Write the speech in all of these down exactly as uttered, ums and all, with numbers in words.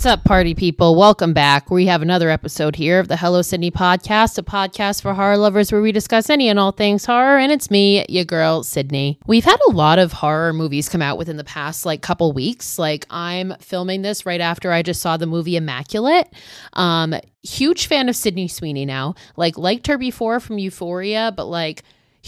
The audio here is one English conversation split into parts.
up, party people? Welcome back. We have another episode here of the Hello Sydney podcast, a podcast for horror lovers where we discuss any and all things horror, and it's me, your girl, Sydney. We've had a lot of horror movies come out within the past, like, couple weeks. Like, I'm filming this right after I just saw the movie Immaculate. Um, huge fan of Sydney Sweeney now. Like, liked her before from Euphoria, but, like,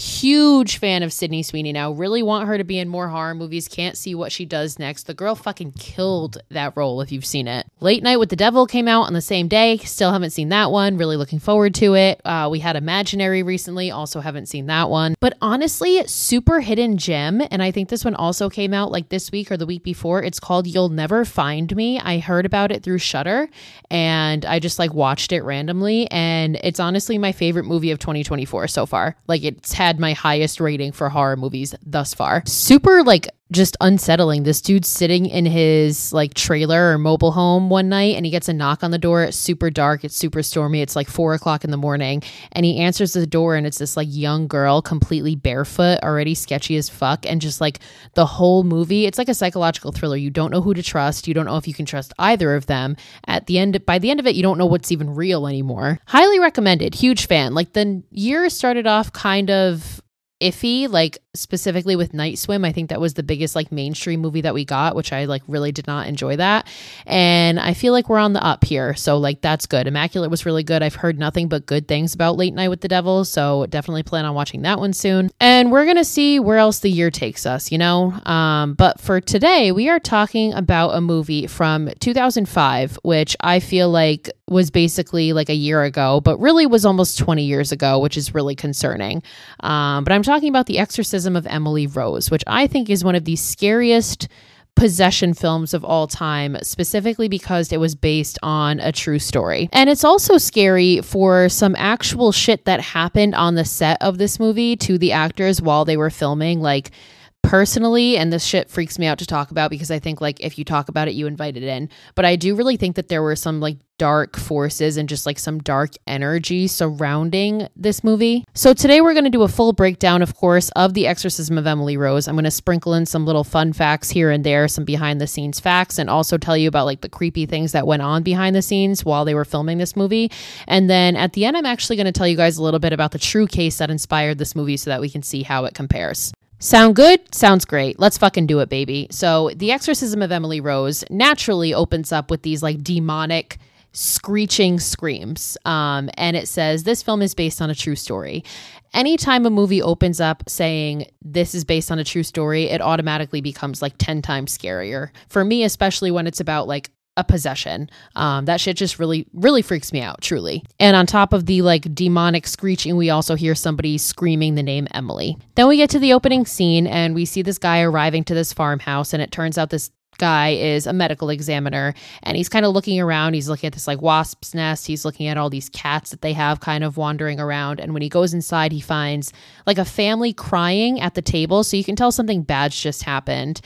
huge fan of Sydney Sweeney now. Really want her to be in more horror movies. Can't see what she does next. The girl fucking killed that role if you've seen it. Late Night with the Devil came out on the same day. Still haven't seen that one. Really looking forward to it. Uh, we had Imaginary recently. Also haven't seen that one. But honestly, super hidden gem. And I think this one also came out like this week or the week before. It's called You'll Never Find Me. I heard about it through Shudder and I just like watched it randomly. And it's honestly my favorite movie of twenty twenty-four so far. Like it's had my highest rating for horror movies thus far. Super like just unsettling. This dude's sitting in his like trailer or mobile home one night and he gets a knock on the door. It's super dark. It's super stormy. It's like four o'clock in the morning and he answers the door and it's this like young girl, completely barefoot, already sketchy as fuck. And just like the whole movie, it's like a psychological thriller. You don't know who to trust. You don't know if you can trust either of them. At the end, by the end of it, you don't know what's even real anymore. Highly recommended. Huge fan. Like the year started off kind of iffy, like specifically with Night Swim. I think that was the biggest like mainstream movie that we got, which I like really did not enjoy that. And I feel like we're on the up here. So like that's good. Immaculate was really good. I've heard nothing but good things about Late Night with the Devil. So definitely plan on watching that one soon. And we're going to see where else the year takes us, you know? Um, but for today, we are talking about a movie from two thousand five, which I feel like was basically like a year ago, but really was almost twenty years ago, which is really concerning. Um, but I'm talking about The Exorcism of Emily Rose, which I think is one of the scariest possession films of all time, specifically because it was based on a true story. And it's also scary for some actual shit that happened on the set of this movie to the actors while they were filming. Like, personally, and this shit freaks me out to talk about because I think like if you talk about it, you invite it in. But I do really think that there were some like dark forces and just like some dark energy surrounding this movie. So today we're going to do a full breakdown, of course, of The Exorcism of Emily Rose. I'm going to sprinkle in some little fun facts here and there, some behind the scenes facts, and also tell you about like the creepy things that went on behind the scenes while they were filming this movie. And then at the end, I'm actually going to tell you guys a little bit about the true case that inspired this movie so that we can see how it compares. Sound good? Sounds great. Let's fucking do it, baby. So The Exorcism of Emily Rose naturally opens up with these like demonic screeching screams. Um, and it says, this film is based on a true story. Anytime a movie opens up saying this is based on a true story, it automatically becomes like ten times scarier. For me, especially when it's about like a possession. Um, that shit just really, really freaks me out, truly. And on top of the like demonic screeching, we also hear somebody screaming the name Emily. Then we get to the opening scene and we see this guy arriving to this farmhouse, and it turns out this guy is a medical examiner and he's kind of looking around. He's looking at this like wasp's nest. He's looking at all these cats that they have kind of wandering around. And when he goes inside, he finds like a family crying at the table. So you can tell something bad's just happened.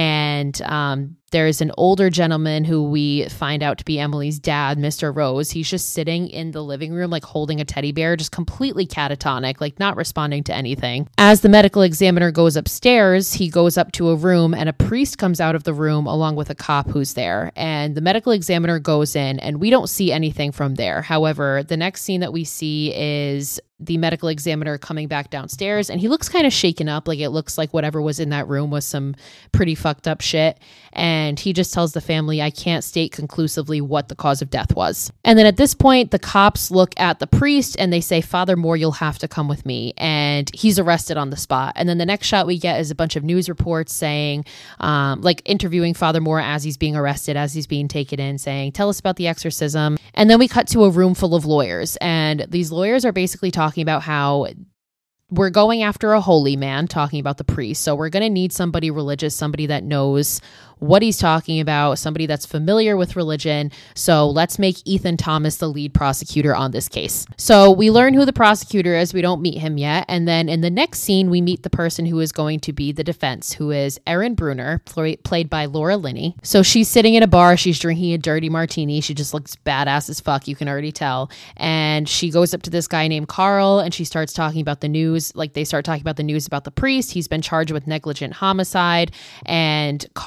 And um, there's an older gentleman who we find out to be Emily's dad, Mister Rose. He's just sitting in the living room, like holding a teddy bear, just completely catatonic, like not responding to anything. As the medical examiner goes upstairs, he goes up to a room and a priest comes out of the room along with a cop who's there. And the medical examiner goes in and we don't see anything from there. However, the next scene that we see is the medical examiner coming back downstairs and he looks kind of shaken up. Like it looks like whatever was in that room was some pretty fucked up shit. And he just tells the family, I can't state conclusively what the cause of death was. And then at this point, the cops look at the priest and they say, Father Moore, you'll have to come with me. And he's arrested on the spot. And then the next shot we get is a bunch of news reports saying, um, like interviewing Father Moore as he's being arrested, as he's being taken in, saying, tell us about the exorcism. And then we cut to a room full of lawyers. And these lawyers are basically talking about how we're going after a holy man, talking about the priest. So we're going to need somebody religious, somebody that knows what he's talking about, somebody that's familiar with religion. So let's make Ethan Thomas the lead prosecutor on this case. So we learn who the prosecutor is. We don't meet him yet. And then in the next scene, we meet the person who is going to be the defense, who is Erin Bruner, pl- played by Laura Linney. So she's sitting in a bar. She's drinking a dirty martini. She just looks badass as fuck. You can already tell. And she goes up to this guy named Carl and she starts talking about the news. Like they start talking about the news about the priest. He's been charged with negligent homicide. And Carl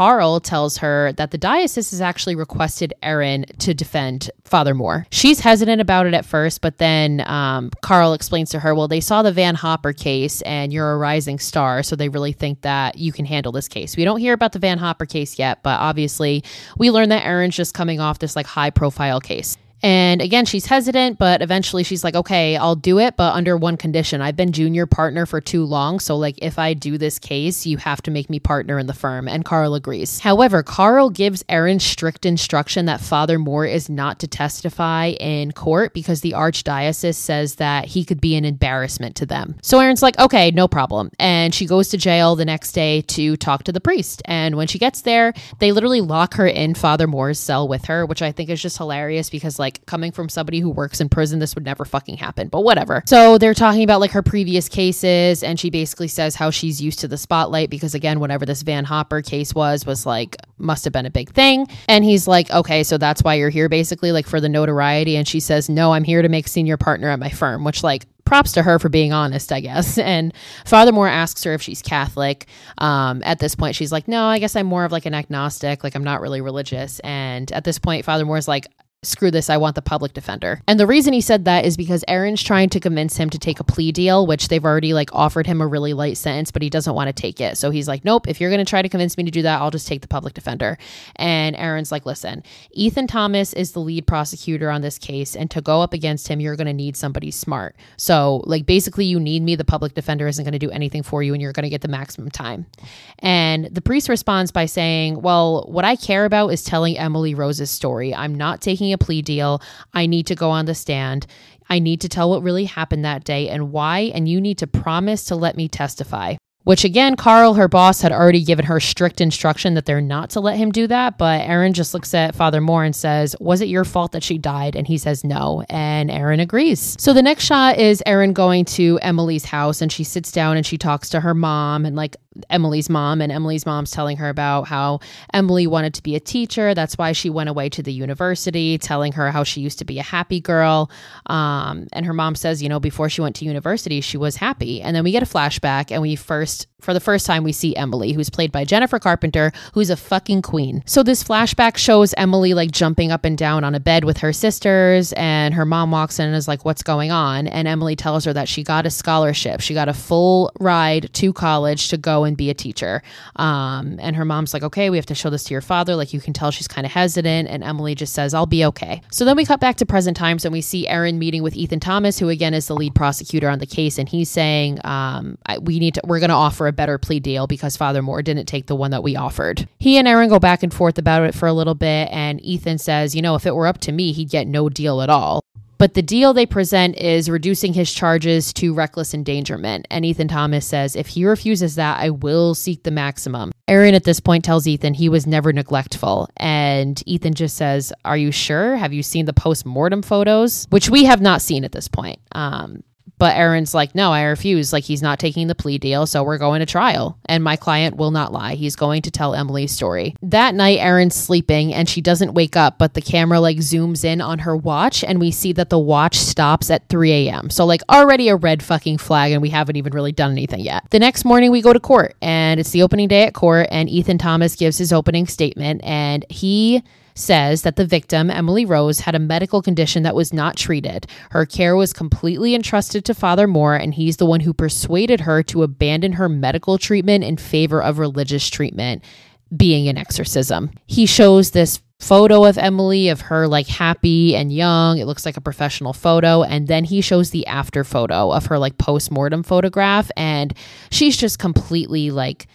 tells her that the diocese has actually requested Erin to defend Father Moore. She's hesitant about it at first, but then um, Carl explains to her, well, they saw the Van Hopper case and you're a rising star, so they really think that you can handle this case. We don't hear about the Van Hopper case yet, but obviously we learn that Erin's just coming off this like high profile case. And again, she's hesitant, but eventually she's like, okay, I'll do it, but under one condition. I've been junior partner for too long. So like, if I do this case, you have to make me partner in the firm. And Carl agrees. However, Carl gives Erin strict instruction that Father Moore is not to testify in court because the archdiocese says that he could be an embarrassment to them. So Erin's like, okay, no problem. And she goes to jail the next day to talk to the priest. And when she gets there, they literally lock her in Father Moore's cell with her, which I think is just hilarious because like, coming from somebody who works in prison, this would never fucking happen, but whatever. So they're talking about like her previous cases, and she basically says how she's used to the spotlight because again, whatever this Van Hopper case was, was like, must have been a big thing. And he's like, okay, so that's why you're here basically, like for the notoriety. And she says, no, I'm here to make senior partner at my firm, which like, props to her for being honest, I guess. And Father Moore asks her if she's Catholic. Um, at this point, she's like, no, I guess I'm more of like an agnostic. Like I'm not really religious. And at this point, Father Moore's like, screw this, I want the public defender. And the reason he said that is because Erin's trying to convince him to take a plea deal, which they've already like offered him a really light sentence, but he doesn't want to take it. So he's like, nope, if you're going to try to convince me to do that, I'll just take the public defender. And Erin's like, listen, Ethan Thomas is the lead prosecutor on this case, and to go up against him, you're going to need somebody smart. So like basically you need me, the public defender isn't going to do anything for you, and you're going to get the maximum time. And the priest responds by saying, well, what I care about is telling Emily Rose's story. I'm not taking a plea deal. I need to go on the stand. I need to tell what really happened that day and why, and you need to promise to let me testify. Which again, Carl, her boss, had already given her strict instruction that they're not to let him do that. But Erin just looks at Father Moore and says, was it your fault that she died? And he says no. And Erin agrees. So the next shot is Erin going to Emily's house, and she sits down and she talks to her mom and like Emily's mom. And Emily's mom's telling her about how Emily wanted to be a teacher. That's why she went away to the university, telling her how she used to be a happy girl. Um, and her mom says, you know, before she went to university, she was happy. And then we get a flashback, and we first For the first time, we see Emily, who's played by Jennifer Carpenter, who's a fucking queen. So this flashback shows Emily like jumping up and down on a bed with her sisters, and her mom walks in and is like, what's going on? And Emily tells her that she got a scholarship. She got a full ride to college to go and be a teacher. Um, and her mom's like, okay, we have to show this to your father. Like you can tell she's kind of hesitant. And Emily just says, I'll be okay. So then we cut back to present times, and we see Erin meeting with Ethan Thomas, who again is the lead prosecutor on the case. And he's saying, um, I, we need to, we're going to offer a better plea deal because Father Moore didn't take the one that we offered. He and Erin go back and forth about it for a little bit, and Ethan says, you know, if it were up to me, he'd get no deal at all. But the deal they present is reducing his charges to reckless endangerment. And Ethan Thomas says, if he refuses that, I will seek the maximum. Erin at this point tells Ethan he was never neglectful. And Ethan just says, are you sure? Have you seen the post-mortem photos? Which we have not seen at this point. Um, But Erin's like, no, I refuse. Like, he's not taking the plea deal, so we're going to trial. And my client will not lie. He's going to tell Emily's story. That night, Erin's sleeping, and she doesn't wake up, but the camera, like, zooms in on her watch, and we see that the watch stops at three a.m. So, like, already a red fucking flag, and we haven't even really done anything yet. The next morning, we go to court, and it's the opening day at court, and Ethan Thomas gives his opening statement, and he says that the victim, Emily Rose, had a medical condition that was not treated. Her care was completely entrusted to Father Moore, and he's the one who persuaded her to abandon her medical treatment in favor of religious treatment, being an exorcism. He shows this photo of Emily, of her like happy and young. It looks like a professional photo. And then he shows the after photo of her like post-mortem photograph, and she's just completely like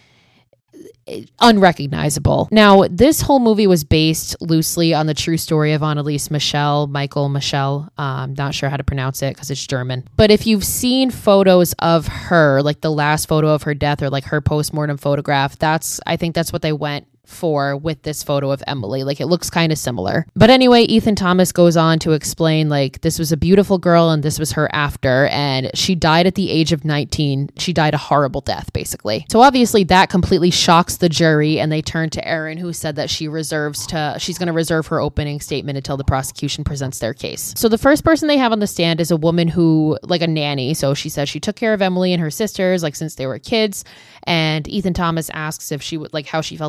unrecognizable. Now, this whole movie was based loosely on the true story of Anneliese Michel, Michael Michel. I'm um, not sure how to pronounce it because it's German. But if you've seen photos of her, like the last photo of her death or like her post-mortem photograph, that's, I think that's what they went for with this photo of Emily. Like, it looks kind of similar. But anyway, Ethan Thomas goes on to explain, like, this was a beautiful girl and this was her after, and she died at the age of nineteen. She died a horrible death, basically. So obviously that completely shocks the jury, and they turn to Erin, who said that she reserves to, she's going to reserve her opening statement until the prosecution presents their case. So the first person they have on the stand is a woman who, like a nanny. So she says she took care of Emily and her sisters, like, since they were kids. And Ethan Thomas asks if she would, like, how she felt about going to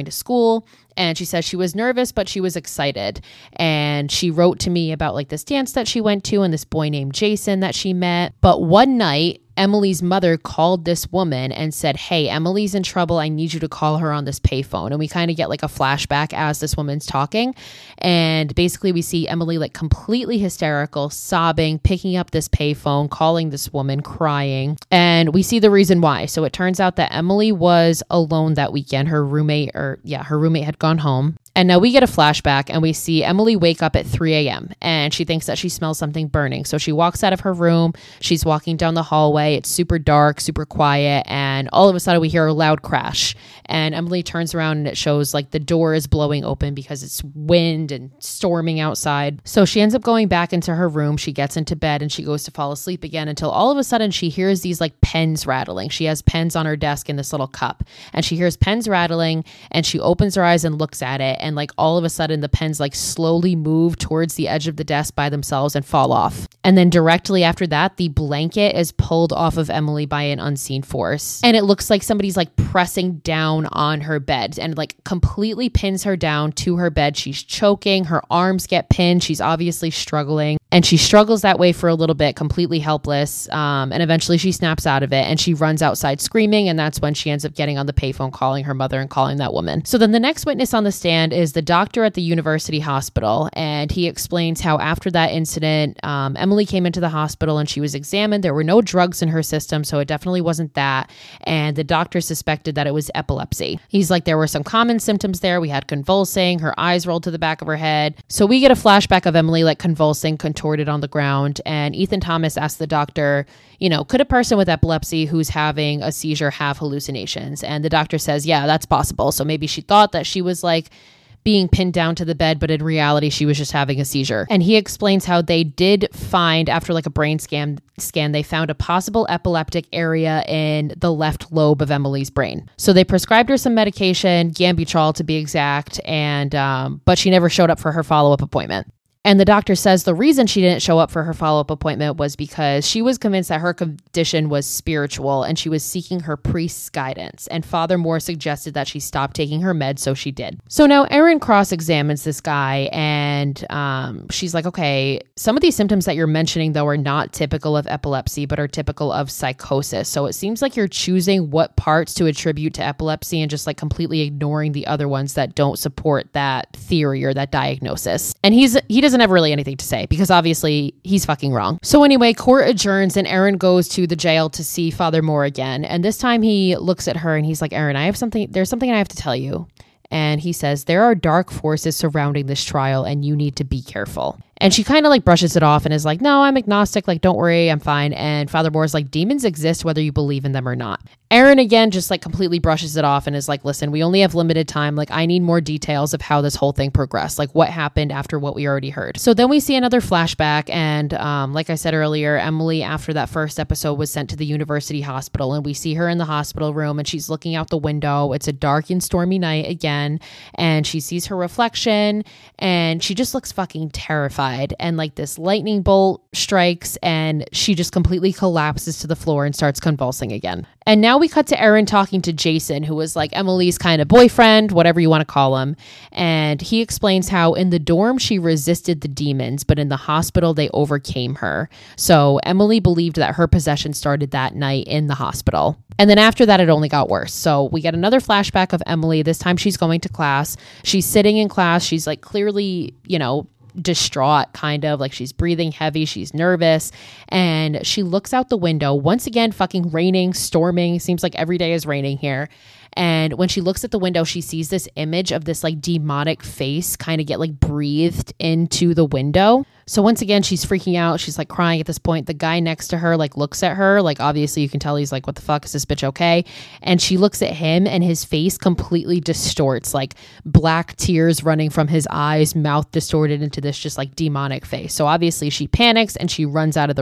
to school. And she says she was nervous, but she was excited. And she wrote to me about like this dance that she went to and this boy named Jason that she met. But one night, Emily's mother called this woman and said, hey, Emily's in trouble. I need you to call her on this payphone. And we kind of get like a flashback as this woman's talking. And basically we see Emily like completely hysterical, sobbing, picking up this payphone, calling this woman, crying. And we see the reason why. So it turns out that Emily was alone that weekend. Her roommate or yeah, her roommate had gone home. And now we get a flashback and we see Emily wake up at three a.m. and she thinks that she smells something burning. So she walks out of her room. She's walking down the hallway. It's super dark, super quiet. And all of a sudden we hear a loud crash. And Emily turns around and it shows like the door is blowing open because it's wind and storming outside. So she ends up going back into her room. She gets into bed and she goes to fall asleep again until all of a sudden she hears these like pens rattling. She has pens on her desk in this little cup and she hears pens rattling and she opens her eyes and looks at it. And like all of a sudden the pens like slowly move towards the edge of the desk by themselves and fall off. And then directly after that, the blanket is pulled off of Emily by an unseen force. And it looks like somebody's like pressing down on her bed and like completely pins her down to her bed. She's choking, her arms get pinned. She's obviously struggling. And she struggles that way for a little bit, completely helpless. Um, and eventually she snaps out of it and she runs outside screaming. And that's when she ends up getting on the payphone, calling her mother and calling that woman. So then the next witness on the stand is the doctor at the university hospital. And he explains how after that incident, um, Emily came into the hospital and she was examined. There were no drugs in her system, so it definitely wasn't that. And the doctor suspected that it was epilepsy. He's like, there were some common symptoms there. We had convulsing, her eyes rolled to the back of her head. So we get a flashback of Emily like convulsing, contorted on the ground. And Ethan Thomas asked the doctor, you know, could a person with epilepsy who's having a seizure have hallucinations? And the doctor says, yeah, that's possible. So maybe she thought that she was like being pinned down to the bed, but in reality, she was just having a seizure. And he explains how they did find, after like a brain scan, scan, they found a possible epileptic area in the left lobe of Emily's brain. So they prescribed her some medication, Gambutrol to be exact, and um, but she never showed up for her follow-up appointment. And the doctor says the reason she didn't show up for her follow-up appointment was because she was convinced that her condition was spiritual and she was seeking her priest's guidance. And Father Moore suggested that she stop taking her meds, so she did. So now Erin cross-examines this guy and um, she's like, okay, some of these symptoms that you're mentioning, though, are not typical of epilepsy, but are typical of psychosis. So it seems like you're choosing what parts to attribute to epilepsy and just like completely ignoring the other ones that don't support that theory or that diagnosis. And he's he doesn't have really anything to say because obviously he's fucking wrong. So anyway, court adjourns and Erin goes to the jail to see Father Moore again. And this time he looks at her and he's like, Erin, I have something, there's something I have to tell you. And he says, there are dark forces surrounding this trial and you need to be careful. And she kind of like brushes it off and is like, no, I'm agnostic. Like, don't worry, I'm fine. And Father Moore's like, demons exist whether you believe in them or not. Erin again just like completely brushes it off and is like, listen, we only have limited time. Like, I need more details of how this whole thing progressed. Like, what happened after what we already heard. So then we see another flashback. And um, like I said earlier, Emily, after that first episode, was sent to the university hospital. And we see her in the hospital room and she's looking out the window. It's a dark and stormy night again. And she sees her reflection and she just looks fucking terrified. And like this lightning bolt strikes and she just completely collapses to the floor and starts convulsing again. And now we cut to Erin talking to Jason, who was like Emily's kind of boyfriend, whatever you want to call him. And he explains how in the dorm she resisted the demons, but in the hospital they overcame her. So Emily believed that her possession started that night in the hospital. And then after that, it only got worse. So we get another flashback of Emily. This time she's going to class. She's sitting in class. She's like clearly, you know, distraught, kind of like she's breathing heavy, she's nervous, and she looks out the window. Once again, fucking raining, storming. Seems like every day is raining here. And when she looks at the window, she sees this image of this like demonic face kind of get like breathed into the window. So once again, she's freaking out. She's like crying at this point. The guy next to her like looks at her. Like obviously you can tell he's like, what the fuck, is this bitch okay? And she looks at him and his face completely distorts, like black tears running from his eyes, mouth distorted into this just like demonic face. So obviously she panics and she runs out of the room.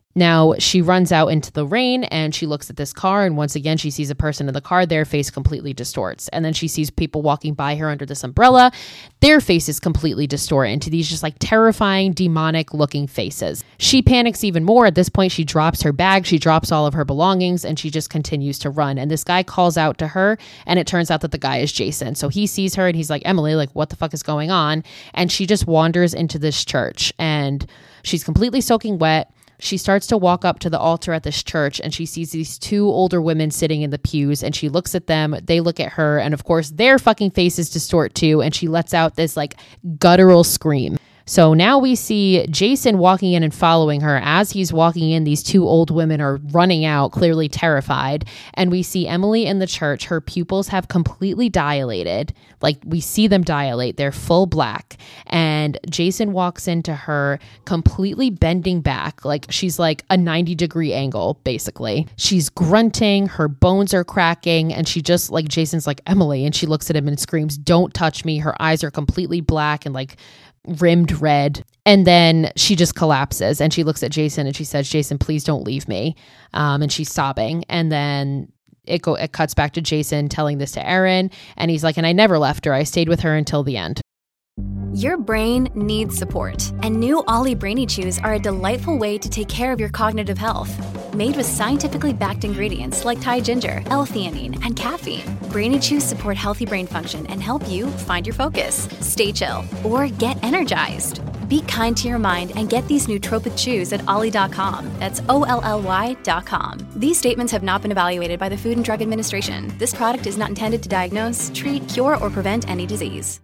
Now she runs out into the rain and she looks at this car, and once again she sees a person in the car. Their face completely distorts. And then she sees people walking by her under this umbrella. Their faces completely distort into these just like terrifying, demonic looking faces. She panics even more. At this point, she drops her bag, she drops all of her belongings, and she just continues to run. And this guy calls out to her, and it turns out that the guy is Jason. So he sees her and he's like, Emily, like, what the fuck is going on? And she just wanders into this church and she's completely soaking wet. She starts to walk up to the altar at this church, and she sees these two older women sitting in the pews, and she looks at them. They look at her, and of course their fucking faces distort too, and she lets out this like guttural scream. So now we see Jason walking in and following her. As he's walking in, these two old women are running out, clearly terrified. And we see Emily in the church. Her pupils have completely dilated. Like, we see them dilate. They're full black. And Jason walks into her completely bending back. Like, she's like a ninety degree angle, basically. She's grunting. Her bones are cracking. And she just, like, Jason's like, Emily. And she looks at him and screams, don't touch me. Her eyes are completely black and like rimmed red. And then she just collapses and she looks at Jason and she says, Jason, please don't leave me. Um, and she's sobbing. And then it go it cuts back to Jason telling this to Erin. And he's like, and I never left her. I stayed with her until the end. Your brain needs support, and new Ollie Brainy Chews are a delightful way to take care of your cognitive health. Made with scientifically backed ingredients like Thai ginger, L-theanine, and caffeine, Brainy Chews support healthy brain function and help you find your focus, stay chill, or get energized. Be kind to your mind and get these nootropic chews at ollie dot com. That's O L L Y dot com. These statements have not been evaluated by the Food and Drug Administration. This product is not intended to diagnose, treat, cure, or prevent any disease.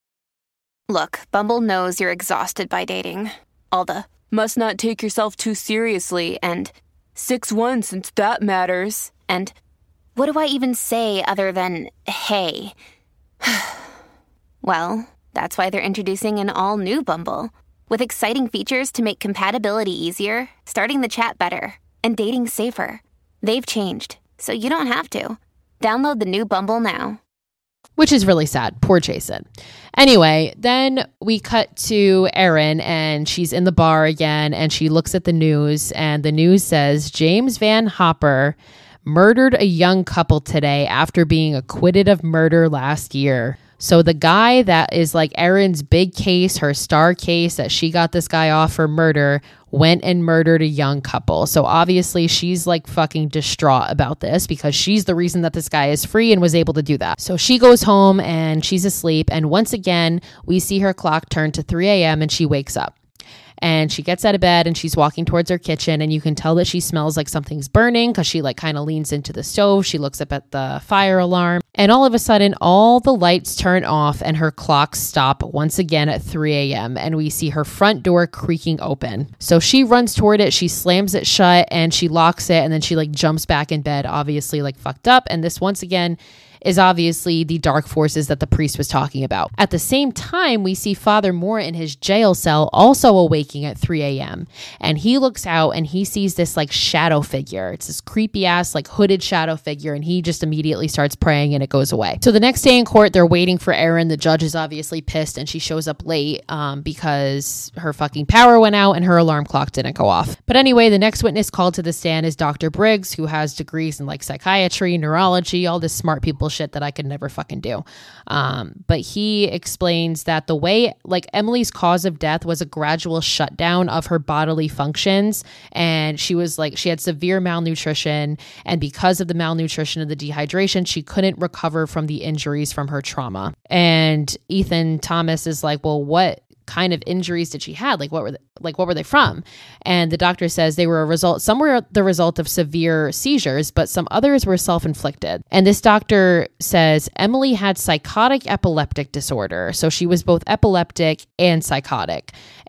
Look, Bumble knows you're exhausted by dating. All the, must not take yourself too seriously, and six one since that matters. And what do I even say other than, hey? Well, that's why they're introducing an all-new Bumble, with exciting features to make compatibility easier, starting the chat better, and dating safer. They've changed, so you don't have to. Download the new Bumble now. Which is really sad. Poor Jason. Anyway, then we cut to Erin, and she's in the bar again, and she looks at the news, and the news says James Van Hopper murdered a young couple today after being acquitted of murder last year. So the guy that is like Erin's big case, her star case that she got this guy off for murder, went and murdered a young couple. So obviously she's like fucking distraught about this because she's the reason that this guy is free and was able to do that. So she goes home and she's asleep. And once again, we see her clock turn to three a.m. and she wakes up. And she gets out of bed and she's walking towards her kitchen, and you can tell that she smells like something's burning because she like kind of leans into the stove. She looks up at the fire alarm, and all of a sudden all the lights turn off and her clocks stop once again at three a.m. and we see her front door creaking open. So she runs toward it, she slams it shut and she locks it, and then she like jumps back in bed, obviously like fucked up. And this once again is obviously the dark forces that the priest was talking about. At the same time, we see Father Moore in his jail cell also awaking at three a.m. And he looks out and he sees this like shadow figure. It's this creepy ass like hooded shadow figure, and he just immediately starts praying and it goes away. So the next day in court, they're waiting for Erin. The judge is obviously pissed and she shows up late um, because her fucking power went out and her alarm clock didn't go off. But anyway, the next witness called to the stand is Doctor Briggs, who has degrees in like psychiatry, neurology, all this smart people shit that I could never fucking do. Um, but he explains that the way like Emily's cause of death was a gradual shutdown of her bodily functions. And she was like, she had severe malnutrition. And because of the malnutrition and the dehydration, she couldn't recover from the injuries from her trauma. And Ethan Thomas is like, well, what kind of injuries did she have? Like what were they, like what were they from? And the doctor says they were a result, some were the result of severe seizures, but some others were self-inflicted. And this doctor says Emily had psychotic epileptic disorder. So she was both epileptic and psychotic.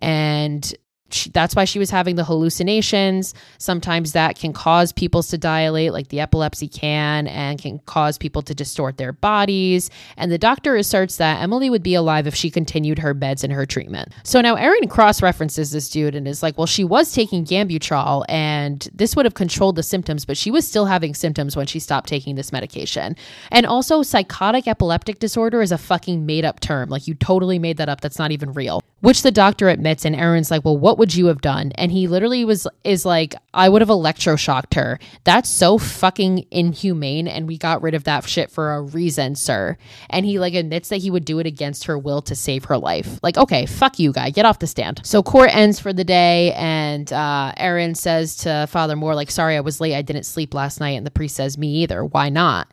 And She, that's why she was having the hallucinations. Sometimes that can cause pupils to dilate like the epilepsy can, and can cause people to distort their bodies. And the doctor asserts that Emily would be alive if she continued her meds and her treatment. So now Erin cross-references this dude and is like, well, she was taking Gambutrol and this would have controlled the symptoms, but she was still having symptoms when she stopped taking this medication. And also psychotic epileptic disorder is a fucking made up term. Like you totally made that up. That's not even real. which the doctor admits. And Erin's like, well, what would you have done? And he literally was is like, I would have electroshocked her. That's so fucking inhumane, and we got rid of that shit for a reason, sir. And he like admits that he would do it against her will to save her life. Like, okay, fuck you, guy, get off the stand. So court ends for the day, and uh, Erin says to Father Moore, like, sorry, I was late, I didn't sleep last night. And the priest says, me either, why not?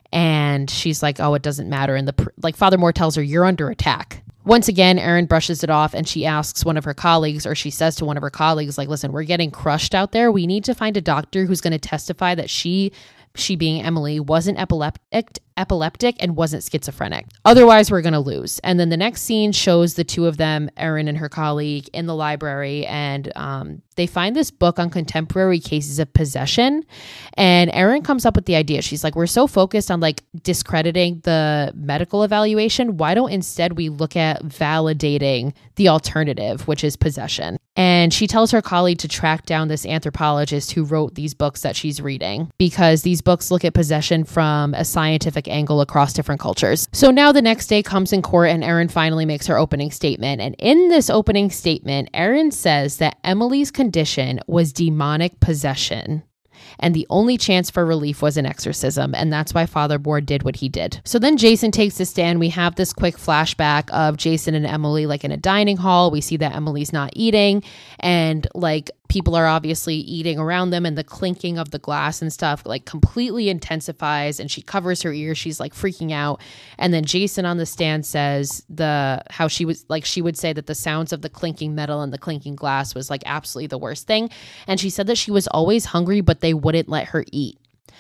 And she's like, oh, it doesn't matter. And the pr- like Father Moore tells her, you're under attack. Once again, Erin brushes it off, and she asks one of her colleagues, or she says to one of her colleagues, like, listen, we're getting crushed out there. We need to find a doctor who's going to testify that she, she being Emily, wasn't epileptic, epileptic and wasn't schizophrenic. Otherwise, we're going to lose. And then the next scene shows the two of them, Erin and her colleague, in the library, and um, they find this book on contemporary cases of possession. And Erin comes up with the idea. She's like, we're so focused on like discrediting the medical evaluation. Why don't instead we look at validating the alternative, which is possession? And she tells her colleague to track down this anthropologist who wrote these books that she's reading, because these books look at possession from a scientific angle across different cultures. So now the next day comes in court, and Erin finally makes her opening statement. And in this opening statement, Erin says that Emily's condition was demonic possession, and the only chance for relief was an exorcism, and that's why Father Moore did what he did. So then Jason takes the stand. We have this quick flashback of Jason and Emily like in a dining hall. We see that Emily's not eating, and like people are obviously eating around them, and the clinking of the glass and stuff like completely intensifies, and she covers her ears. She's like freaking out. And then Jason on the stand says the how she was like she would say that the sounds of the clinking metal and the clinking glass was like absolutely the worst thing. And she said that she was always hungry, but they wouldn't let her eat.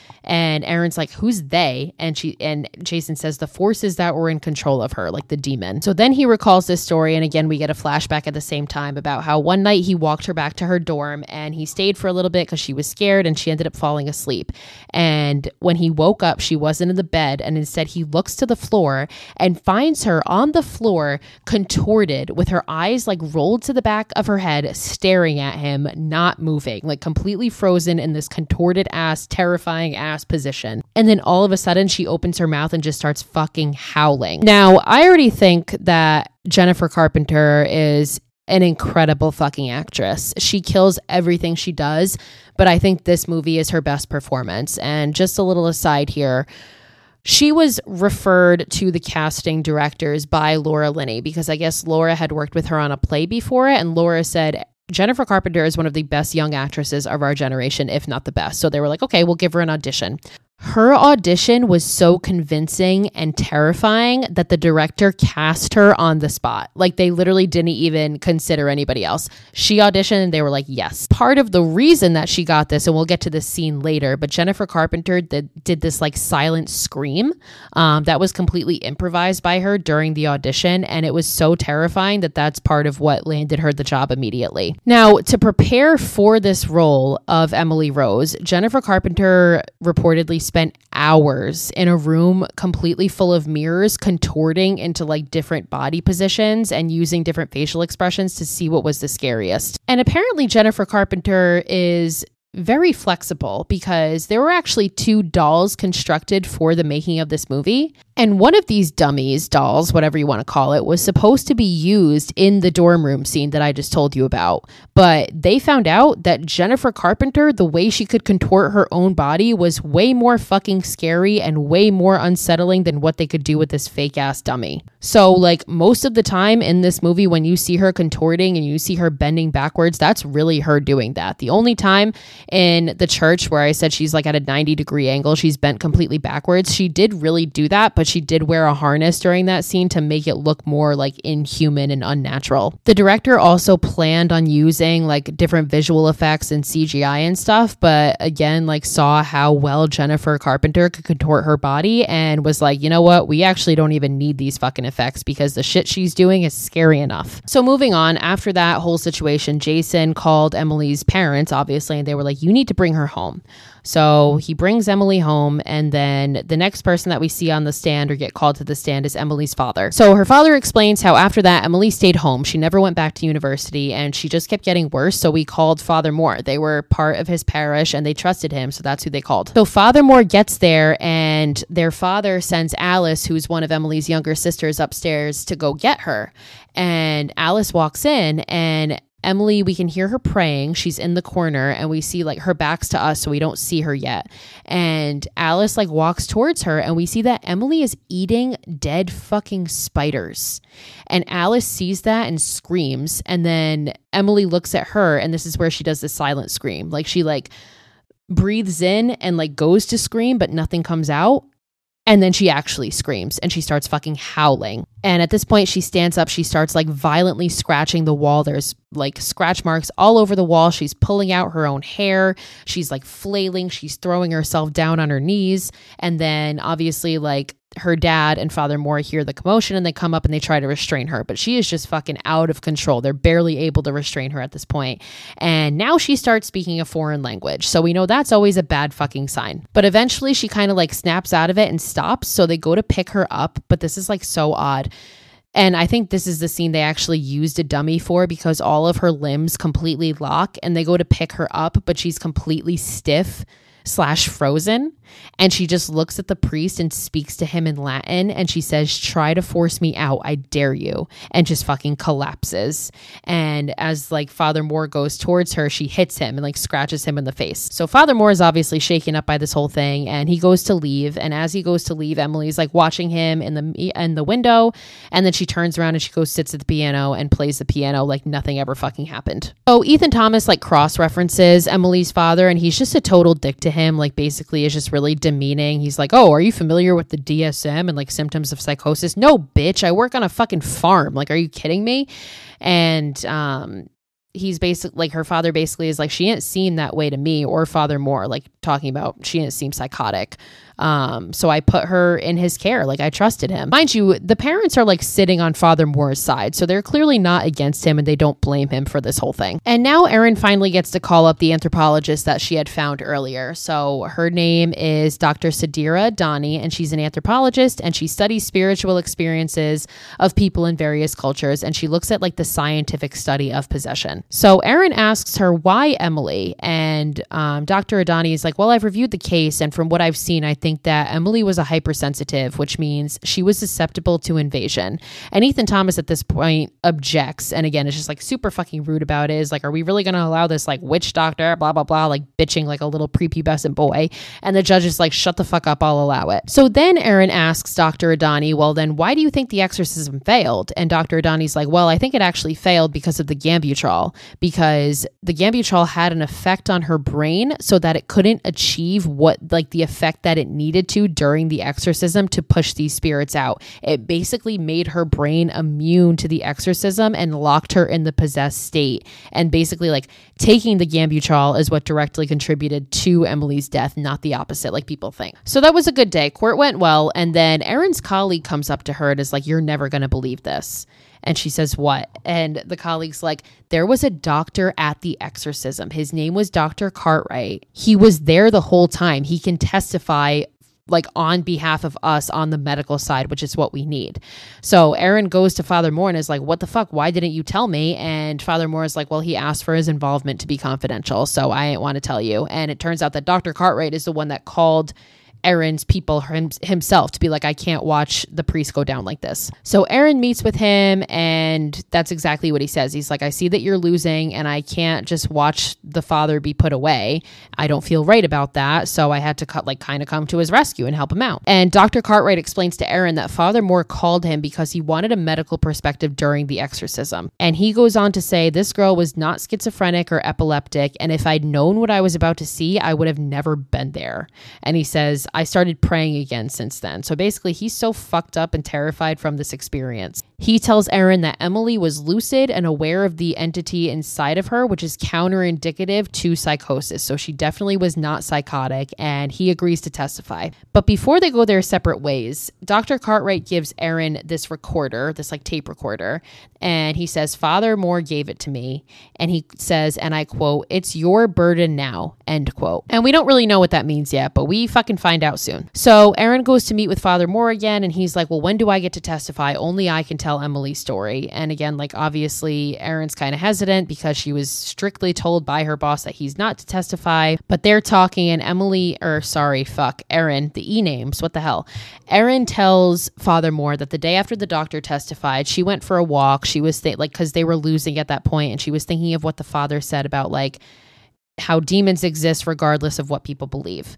And Erin's like, who's they? And she and Jason says the forces that were in control of her, like the demon. So then he recalls this story, and again we get a flashback at the same time about how one night he walked her back to her dorm, and he stayed for a little bit because she was scared, and she ended up falling asleep. And when he woke up, she wasn't in the bed, and instead he looks to the floor and finds her on the floor, contorted, with her eyes like rolled to the back of her head, staring at him, not moving, like completely frozen in this contorted ass, terrifying ass position. And then all of a sudden she opens her mouth and just starts fucking howling. Now, I already think that Jennifer Carpenter is an incredible fucking actress. She kills everything she does, but I think this movie is her best performance. And just a little aside here, she was referred to the casting directors by Laura Linney, because I guess Laura had worked with her on a play before, and Laura said, Jennifer Carpenter is one of the best young actresses of our generation, if not the best. So they were like, okay, we'll give her an audition. Her audition was so convincing and terrifying that the director cast her on the spot. Like, they literally didn't even consider anybody else. She auditioned and they were like, yes. Part of the reason that she got this, and we'll get to this scene later, but Jennifer Carpenter did, did this like silent scream um, that was completely improvised by her during the audition. And it was so terrifying that that's part of what landed her the job immediately. Now, to prepare for this role of Emily Rose, Jennifer Carpenter reportedly spent hours in a room completely full of mirrors, contorting into like different body positions and using different facial expressions to see what was the scariest. And apparently Jennifer Carpenter is very flexible, because there were actually two dolls constructed for the making of this movie. And one of these dummies, dolls, whatever you want to call it, was supposed to be used in the dorm room scene that I just told you about. But they found out that Jennifer Carpenter, the way she could contort her own body, was way more fucking scary and way more unsettling than what they could do with this fake ass dummy. So like most of the time in this movie, when you see her contorting and you see her bending backwards, that's really her doing that. The only time in the church where I said she's like at a ninety degree angle, she's bent completely backwards, she did really do that, but she did wear a harness during that scene to make it look more like inhuman and unnatural. The director also planned on using like different visual effects and C G I and stuff, but again, like saw how well Jennifer Carpenter could contort her body and was like, you know what, we actually don't even need these fucking effects because the shit she's doing is scary enough. So moving on, after that whole situation, Jason called Emily's parents, obviously, and they were like, you need to bring her home. So he brings Emily home, and then the next person that we see on the stand or get called to the stand is Emily's father. So her father explains how after that, Emily stayed home. She never went back to university, and she just kept getting worse. So we called Father Moore. They were part of his parish, and they trusted him, so that's who they called. So Father Moore gets there, and And their father sends Alice, who's one of Emily's younger sisters, upstairs to go get her. And Alice walks in, and Emily, we can hear her praying. She's in the corner, and we see like her back's to us, so we don't see her yet. And Alice like walks towards her, and we see that Emily is eating dead fucking spiders. And Alice sees that and screams. And then Emily looks at her, and this is where she does the silent scream. Like she like breathes in and like goes to scream, but nothing comes out. And then she actually screams and she starts fucking howling. And at this point, she stands up. She starts like violently scratching the wall. There's like scratch marks all over the wall. She's pulling out her own hair. She's like flailing. She's throwing herself down on her knees. And then obviously like her dad and Father Moore hear the commotion and they come up and they try to restrain her. But she is just fucking out of control. They're barely able to restrain her at this point. And now she starts speaking a foreign language. So we know that's always a bad fucking sign. But eventually she kind of like snaps out of it and stops. So they go to pick her up. But this is like so odd. And I think this is the scene they actually used a dummy for, because all of her limbs completely lock and they go to pick her up, but she's completely stiff slash frozen. And she just looks at the priest and speaks to him in Latin. And she says, "Try to force me out. I dare you." And just fucking collapses. And as like Father Moore goes towards her, she hits him and like scratches him in the face. So Father Moore is obviously shaken up by this whole thing, and he goes to leave. And as he goes to leave, Emily's like watching him in the in the window. And then she turns around and she goes, sits at the piano and plays the piano like nothing ever fucking happened. Oh, Ethan Thomas like cross references Emily's father, and he's just a total dick to him. Like basically is just really demeaning. He's like, "Oh, are you familiar with the D S M and like symptoms of psychosis?" "No, bitch, I work on a fucking farm. Like, are you kidding me?" And um he's basically like, her father basically is like, "She didn't seem that way to me," or Father Moore, like talking about she didn't seem psychotic. Um, so I put her in his care. Like I trusted him. Mind you, the parents are like sitting on Father Moore's side. So they're clearly not against him and they don't blame him for this whole thing. And now Erin finally gets to call up the anthropologist that she had found earlier. So her name is Doctor Sadira Adani, and she's an anthropologist and she studies spiritual experiences of people in various cultures. And she looks at like the scientific study of possession. So Erin asks her, why Emily? And um, Doctor Adani is like, "Well, I've reviewed the case, and from what I've seen, I think that Emily was a hypersensitive, which means she was susceptible to invasion." And Ethan Thomas at this point objects. And again, it's just like super fucking rude about it. Is like, "Are we really going to allow this like witch doctor, blah, blah, blah," like bitching like a little prepubescent boy. And the judge is like, "Shut the fuck up, I'll allow it." So then Erin asks Doctor Adani, "Well, then why do you think the exorcism failed?" And Doctor Adani's like, "Well, I think it actually failed because of the Gambutrol, because the Gambutrol had an effect on her brain so that it couldn't achieve what like the effect that it needed to during the exorcism to push these spirits out. It basically made her brain immune to the exorcism and locked her in the possessed state. And basically like taking the Gambutrol is what directly contributed to Emily's death, not the opposite like people think." So that was a good day. Court went well. And then Erin's colleague comes up to her and is like, "You're never going to believe this." And she says, "What?" And the colleague's like, "There was a doctor at the exorcism. His name was Doctor Cartwright. He was there the whole time. He can testify like on behalf of us on the medical side, which is what we need." So Erin goes to Father Moore and is like, "What the fuck? Why didn't you tell me?" And Father Moore is like, "Well, he asked for his involvement to be confidential, so I didn't want to tell you." And it turns out that Doctor Cartwright is the one that called Erin's people him, himself to be like, "I can't watch the priest go down like this." So Erin meets with him, and that's exactly what he says. He's like, "I see that you're losing, and I can't just watch the father be put away. I don't feel right about that. So I had to cut, like kind of come to his rescue and help him out." And Doctor Cartwright explains to Erin that Father Moore called him because he wanted a medical perspective during the exorcism. And he goes on to say, "This girl was not schizophrenic or epileptic, and if I'd known what I was about to see, I would have never been there." And he says, "I started praying again since then." So basically he's so fucked up and terrified from this experience. He tells Erin that Emily was lucid and aware of the entity inside of her, which is counterindicative to psychosis. So she definitely was not psychotic, and he agrees to testify. But before they go their separate ways, Doctor Cartwright gives Erin this recorder, this like tape recorder, and he says, "Father Moore gave it to me." And he says, and I quote, "It's your burden now," end quote. And we don't really know what that means yet, but we fucking find find out soon. So Erin goes to meet with Father Moore again, and he's like, well, when do I get to testify? Only I can tell Emily's story. And again, like obviously Erin's kind of hesitant because she was strictly told by her boss that he's not to testify, but they're talking and Emily, or sorry, fuck, Erin, the E-names, what the hell? Erin tells Father Moore that the day after the doctor testified, she went for a walk. She was th- like, because they were losing at that point, and she was thinking of what the father said about like how demons exist regardless of what people believe.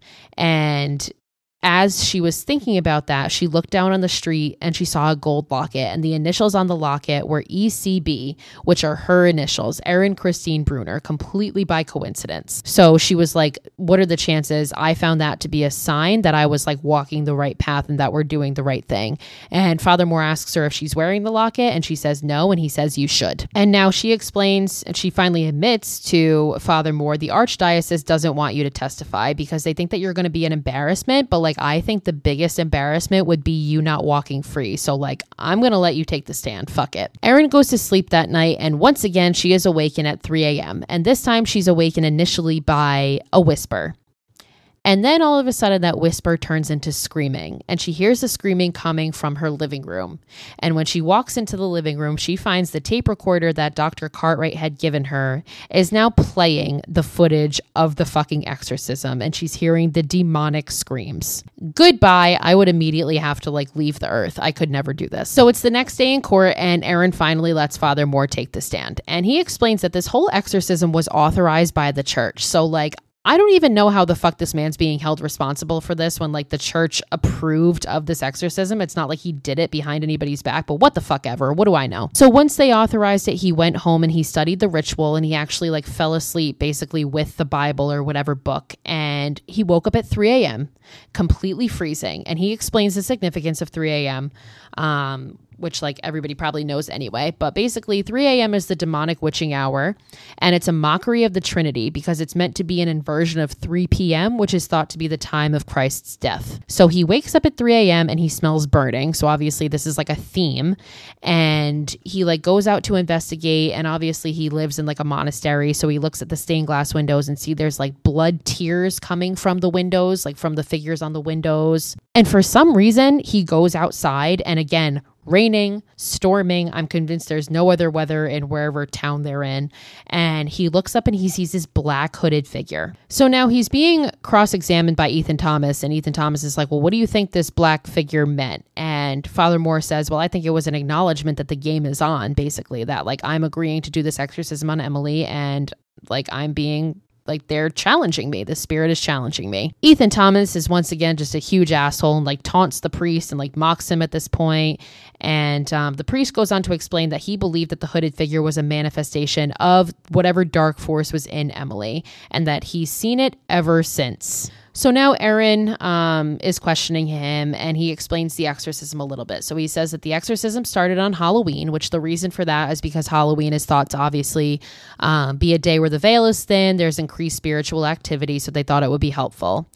And as she was thinking about that, she looked down on the street and she saw a gold locket, and the initials on the locket were E C B, which are her initials, Erin Christine Bruner, completely by coincidence. So she was like, what are the chances? I found that to be a sign that I was like walking the right path and that we're doing the right thing. And Father Moore asks her if she's wearing the locket, and she says no, and he says you should. And now she explains, and she finally admits to Father Moore, the Archdiocese doesn't want you to testify because they think that you're going to be an embarrassment, but like I think the biggest embarrassment would be you not walking free. So like, I'm going to let you take the stand. Fuck it. Erin goes to sleep that night, and once again, she is awakened at three a.m. And this time she's awakened initially by a whisper. And then all of a sudden that whisper turns into screaming, and she hears the screaming coming from her living room. And when she walks into the living room, she finds the tape recorder that Doctor Cartwright had given her is now playing the footage of the fucking exorcism, and she's hearing the demonic screams. Goodbye. I would immediately have to like leave the earth. I could never do this. So it's the next day in court, and Erin finally lets Father Moore take the stand. And he explains that this whole exorcism was authorized by the church. So like, I don't even know how the fuck this man's being held responsible for this when like the church approved of this exorcism. It's not like he did it behind anybody's back, but what the fuck ever. What do I know? So once they authorized it, he went home and he studied the ritual, and he actually like fell asleep basically with the Bible or whatever book. And he woke up at three a.m. completely freezing. And he explains the significance of three a.m. Um, which like everybody probably knows anyway. But basically three a.m. is the demonic witching hour, and it's a mockery of the Trinity because it's meant to be an inversion of three p.m., which is thought to be the time of Christ's death. So he wakes up at three a.m. and he smells burning. So obviously this is like a theme, and he like goes out to investigate, and obviously he lives in like a monastery. So he looks at the stained glass windows and see there's like blood tears coming from the windows, like from the figures on the windows. And for some reason he goes outside, and again, raining, storming. I'm convinced there's no other weather in wherever town they're in. And he looks up and he sees this black hooded figure. So now he's being cross-examined by Ethan Thomas, and Ethan Thomas is like, well, what do you think this black figure meant? And Father Moore says, well, I think it was an acknowledgement that the game is on, basically, that like I'm agreeing to do this exorcism on Emily, and like I'm being like they're challenging me. The spirit is challenging me. Ethan Thomas is once again just a huge asshole and like taunts the priest and like mocks him at this point. And um, the priest goes on to explain that he believed that the hooded figure was a manifestation of whatever dark force was in Emily, and that he's seen it ever since. So now Erin um, is questioning him, and he explains the exorcism a little bit. So he says that the exorcism started on Halloween, which the reason for that is because Halloween is thought to obviously um, be a day where the veil is thin, there's increased spiritual activity, so they thought it would be helpful.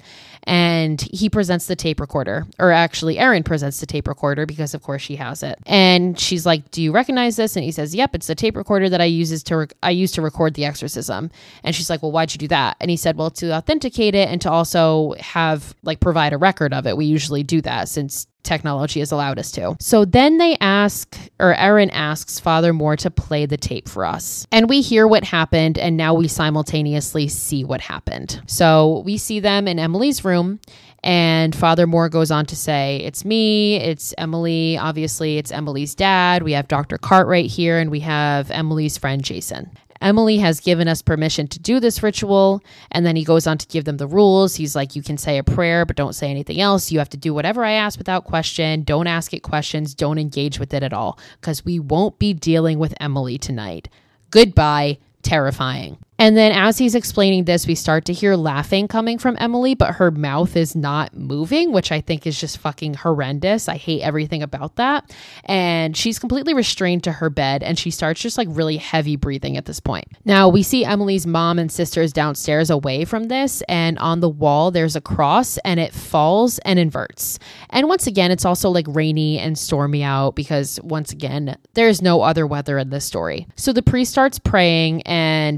And he presents the tape recorder, or actually Erin presents the tape recorder because of course she has it. And she's like, do you recognize this? And he says, yep, it's the tape recorder that I uses to rec- I use to record the exorcism. And she's like, well, why'd you do that? And he said, well, to authenticate it and to also have like provide a record of it. We usually do that since technology has allowed us to. So then they ask, or Erin asks Father Moore to play the tape for us. And we hear what happened, and now we simultaneously see what happened. So we see them in Emily's room, and Father Moore goes on to say, it's me, it's Emily, obviously it's Emily's dad, we have Doctor Cartwright here, and we have Emily's friend Jason. Emily has given us permission to do this ritual. And then he goes on to give them the rules. He's like, you can say a prayer, but don't say anything else. You have to do whatever I ask without question. Don't ask it questions. Don't engage with it at all, because we won't be dealing with Emily tonight. Goodbye. Terrifying. And then as he's explaining this, we start to hear laughing coming from Emily, but her mouth is not moving, which I think is just fucking horrendous. I hate everything about that. And she's completely restrained to her bed, and she starts just like really heavy breathing at this point. Now we see Emily's mom and sisters downstairs away from this, and on the wall there's a cross, and it falls and inverts. And once again, it's also like rainy and stormy out because once again, there's no other weather in this story. So the priest starts praying and basically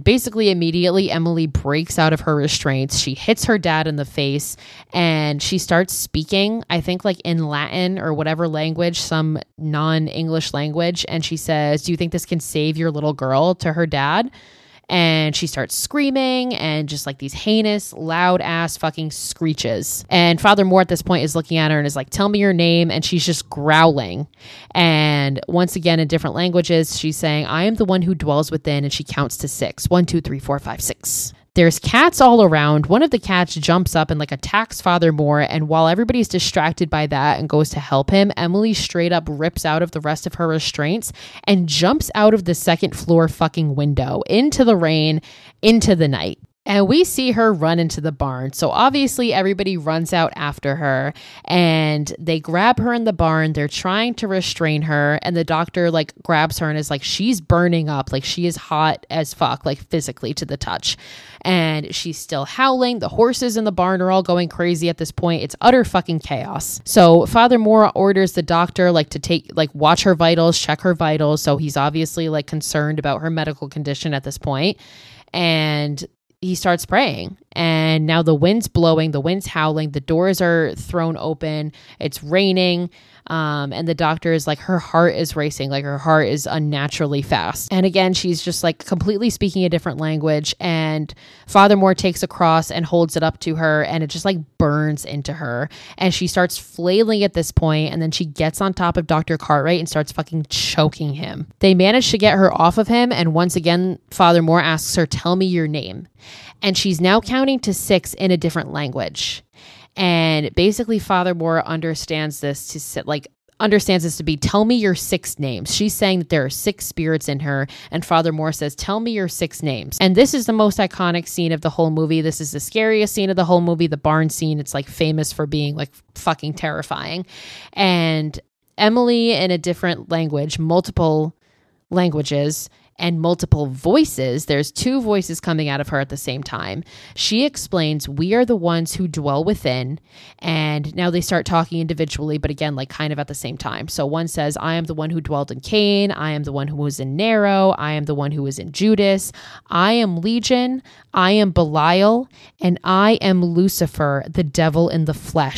Very immediately, Emily breaks out of her restraints. She hits her dad in the face and she starts speaking, I think like in Latin or whatever language, some non-English language. And she says, "Do you think this can save your little girl?" to her dad. And she starts screaming and just like these heinous, loud ass fucking screeches. And Father Moore at this point is looking at her and is like, "Tell me your name." And she's just growling. And once again, in different languages, she's saying, "I am the one who dwells within." And she counts to six. One, two, three, four, five, six. There's cats all around. One of the cats jumps up and like attacks Father Moore. And while everybody's distracted by that and goes to help him, Emily straight up rips out of the rest of her restraints and jumps out of the second floor fucking window into the rain, into the night. And we see her run into the barn. So obviously everybody runs out after her and they grab her in the barn. They're trying to restrain her. And the doctor like grabs her and is like, she's burning up. Like she is hot as fuck, like physically to the touch. And she's still howling. The horses in the barn are all going crazy at this point. It's utter fucking chaos. So Father Moore orders the doctor like to take, like watch her vitals, check her vitals. So he's obviously like concerned about her medical condition at this point. And he starts praying, and now the wind's blowing, the wind's howling, the doors are thrown open, it's raining, um, and the doctor is like, her heart is racing, like her heart is unnaturally fast. And again, she's just like completely speaking a different language, and Father Moore takes a cross and holds it up to her, and it just like burns into her, and she starts flailing at this point, and then she gets on top of Doctor Cartwright and starts fucking choking him. They manage to get her off of him, and once again, Father Moore asks her, "Tell me your name." And she's now counting to six in a different language. And basically Father Moore understands this to sit like understands this to be, "Tell me your six names." She's saying that there are six spirits in her. And Father Moore says, "Tell me your six names." And this is the most iconic scene of the whole movie. This is the scariest scene of the whole movie. The barn scene. It's like famous for being like fucking terrifying. And Emily in a different language, multiple languages, and multiple voices. There's two voices coming out of her at the same time. She explains, "We are the ones who dwell within." And now they start talking individually, but again, like kind of at the same time. So one says, "I am the one who dwelled in Cain. I am the one who was in Nero. I am the one who was in Judas. I am Legion. I am Belial. And I am Lucifer, the devil in the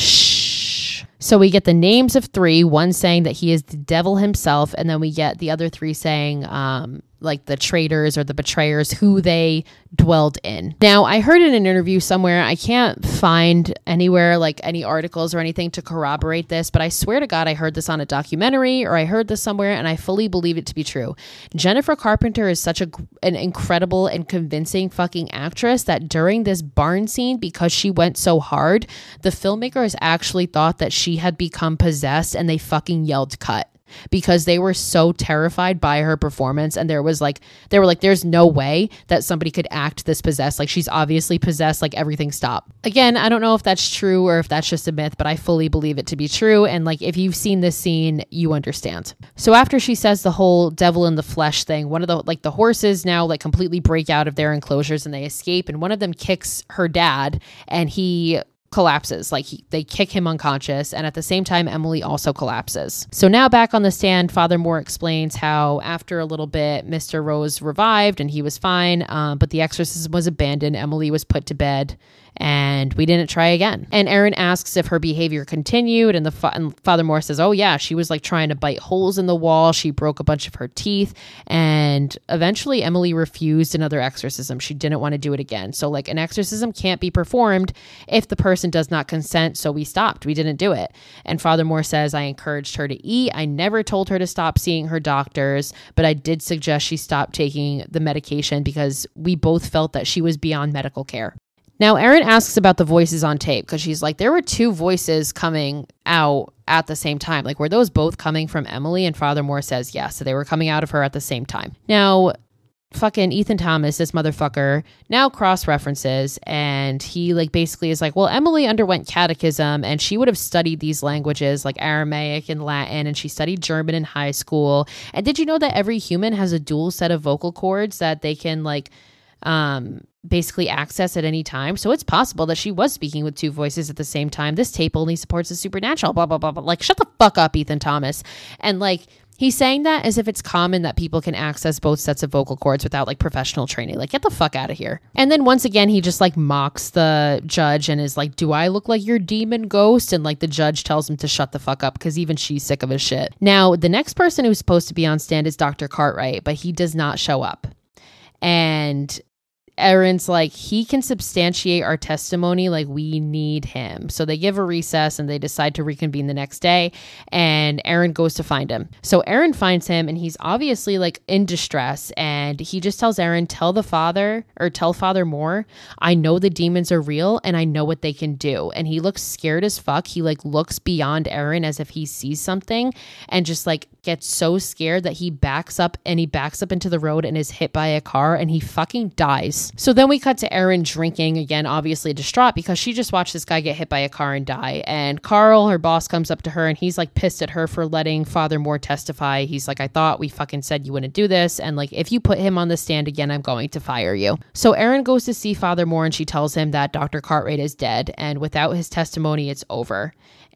flesh." So we get the names of three, one saying that he is the devil himself. And then we get the other three saying, um, like the traitors or the betrayers who they dwelled in. Now, I heard in an interview somewhere, I can't find anywhere like any articles or anything to corroborate this, but I swear to God, I heard this on a documentary or I heard this somewhere and I fully believe it to be true. Jennifer Carpenter is such a, an incredible and convincing fucking actress that during this barn scene, because she went so hard, the filmmakers actually thought that she had become possessed and they fucking yelled cut. Because they were so terrified by her performance, and there was like they were like there's no way that somebody could act this possessed, like she's obviously possessed, like everything stopped. Again, I don't know if that's true or if that's just a myth, but I fully believe it to be true, and like if you've seen this scene, you understand. So after she says the whole devil in the flesh thing, one of the like the horses now like completely break out of their enclosures and they escape, and one of them kicks her dad and he collapses. Like he, they kick him unconscious, and at the same time Emily also collapses. So now back on the stand, Father Moore explains how after a little bit Mister Rose revived and he was fine, um, but the exorcism was abandoned. Emily was put to bed and we didn't try again. And Erin asks if her behavior continued, and the fa- and Father Moore says, "Oh yeah, she was like trying to bite holes in the wall. She broke a bunch of her teeth." And eventually Emily refused another exorcism. She didn't want to do it again. So like an exorcism can't be performed if the person does not consent. So we stopped. We didn't do it. And Father Moore says, "I encouraged her to eat. I never told her to stop seeing her doctors, but I did suggest she stop taking the medication because we both felt that she was beyond medical care." Now, Erin asks about the voices on tape because she's like, there were two voices coming out at the same time. Like, were those both coming from Emily? And Father Moore says, yes. So they were coming out of her at the same time. Now, fucking Ethan Thomas, this motherfucker, now cross-references, and he like basically is like, well, Emily underwent catechism and she would have studied these languages like Aramaic and Latin, and she studied German in high school. And did you know that every human has a dual set of vocal cords that they can like um basically access at any time? So it's possible that she was speaking with two voices at the same time. This tape only supports the supernatural, blah, blah, blah, blah. Like, shut the fuck up, Ethan Thomas. And like, He's saying that as if it's common that people can access both sets of vocal cords without like professional training. Like, get the fuck out of here. And then once again, he just like mocks the judge and is like, do I look like your demon ghost? And like the judge tells him to shut the fuck up because even she's sick of his shit. Now, the next person who's supposed to be on stand is Doctor Cartwright, but he does not show up. And Erin's like, he can substantiate our testimony, like we need him. So they give a recess and they decide to reconvene the next day, and Erin goes to find him. So Erin finds him and he's obviously like in distress, and he just tells Erin, tell the father or tell Father Moore, I know the demons are real and I know what they can do. And he looks scared as fuck. He like looks beyond Erin as if he sees something and just like gets so scared that he backs up and he backs up into the road and is hit by a car and he fucking dies. So then we cut to Erin drinking again, obviously distraught because she just watched this guy get hit by a car and die. And Carl, her boss, comes up to her and he's like pissed at her for letting Father Moore testify. He's like, I thought we fucking said you wouldn't do this. And like, if you put him on the stand again, I'm going to fire you. So Erin goes to see Father Moore and she tells him that Doctor Cartwright is dead. And without his testimony, it's over.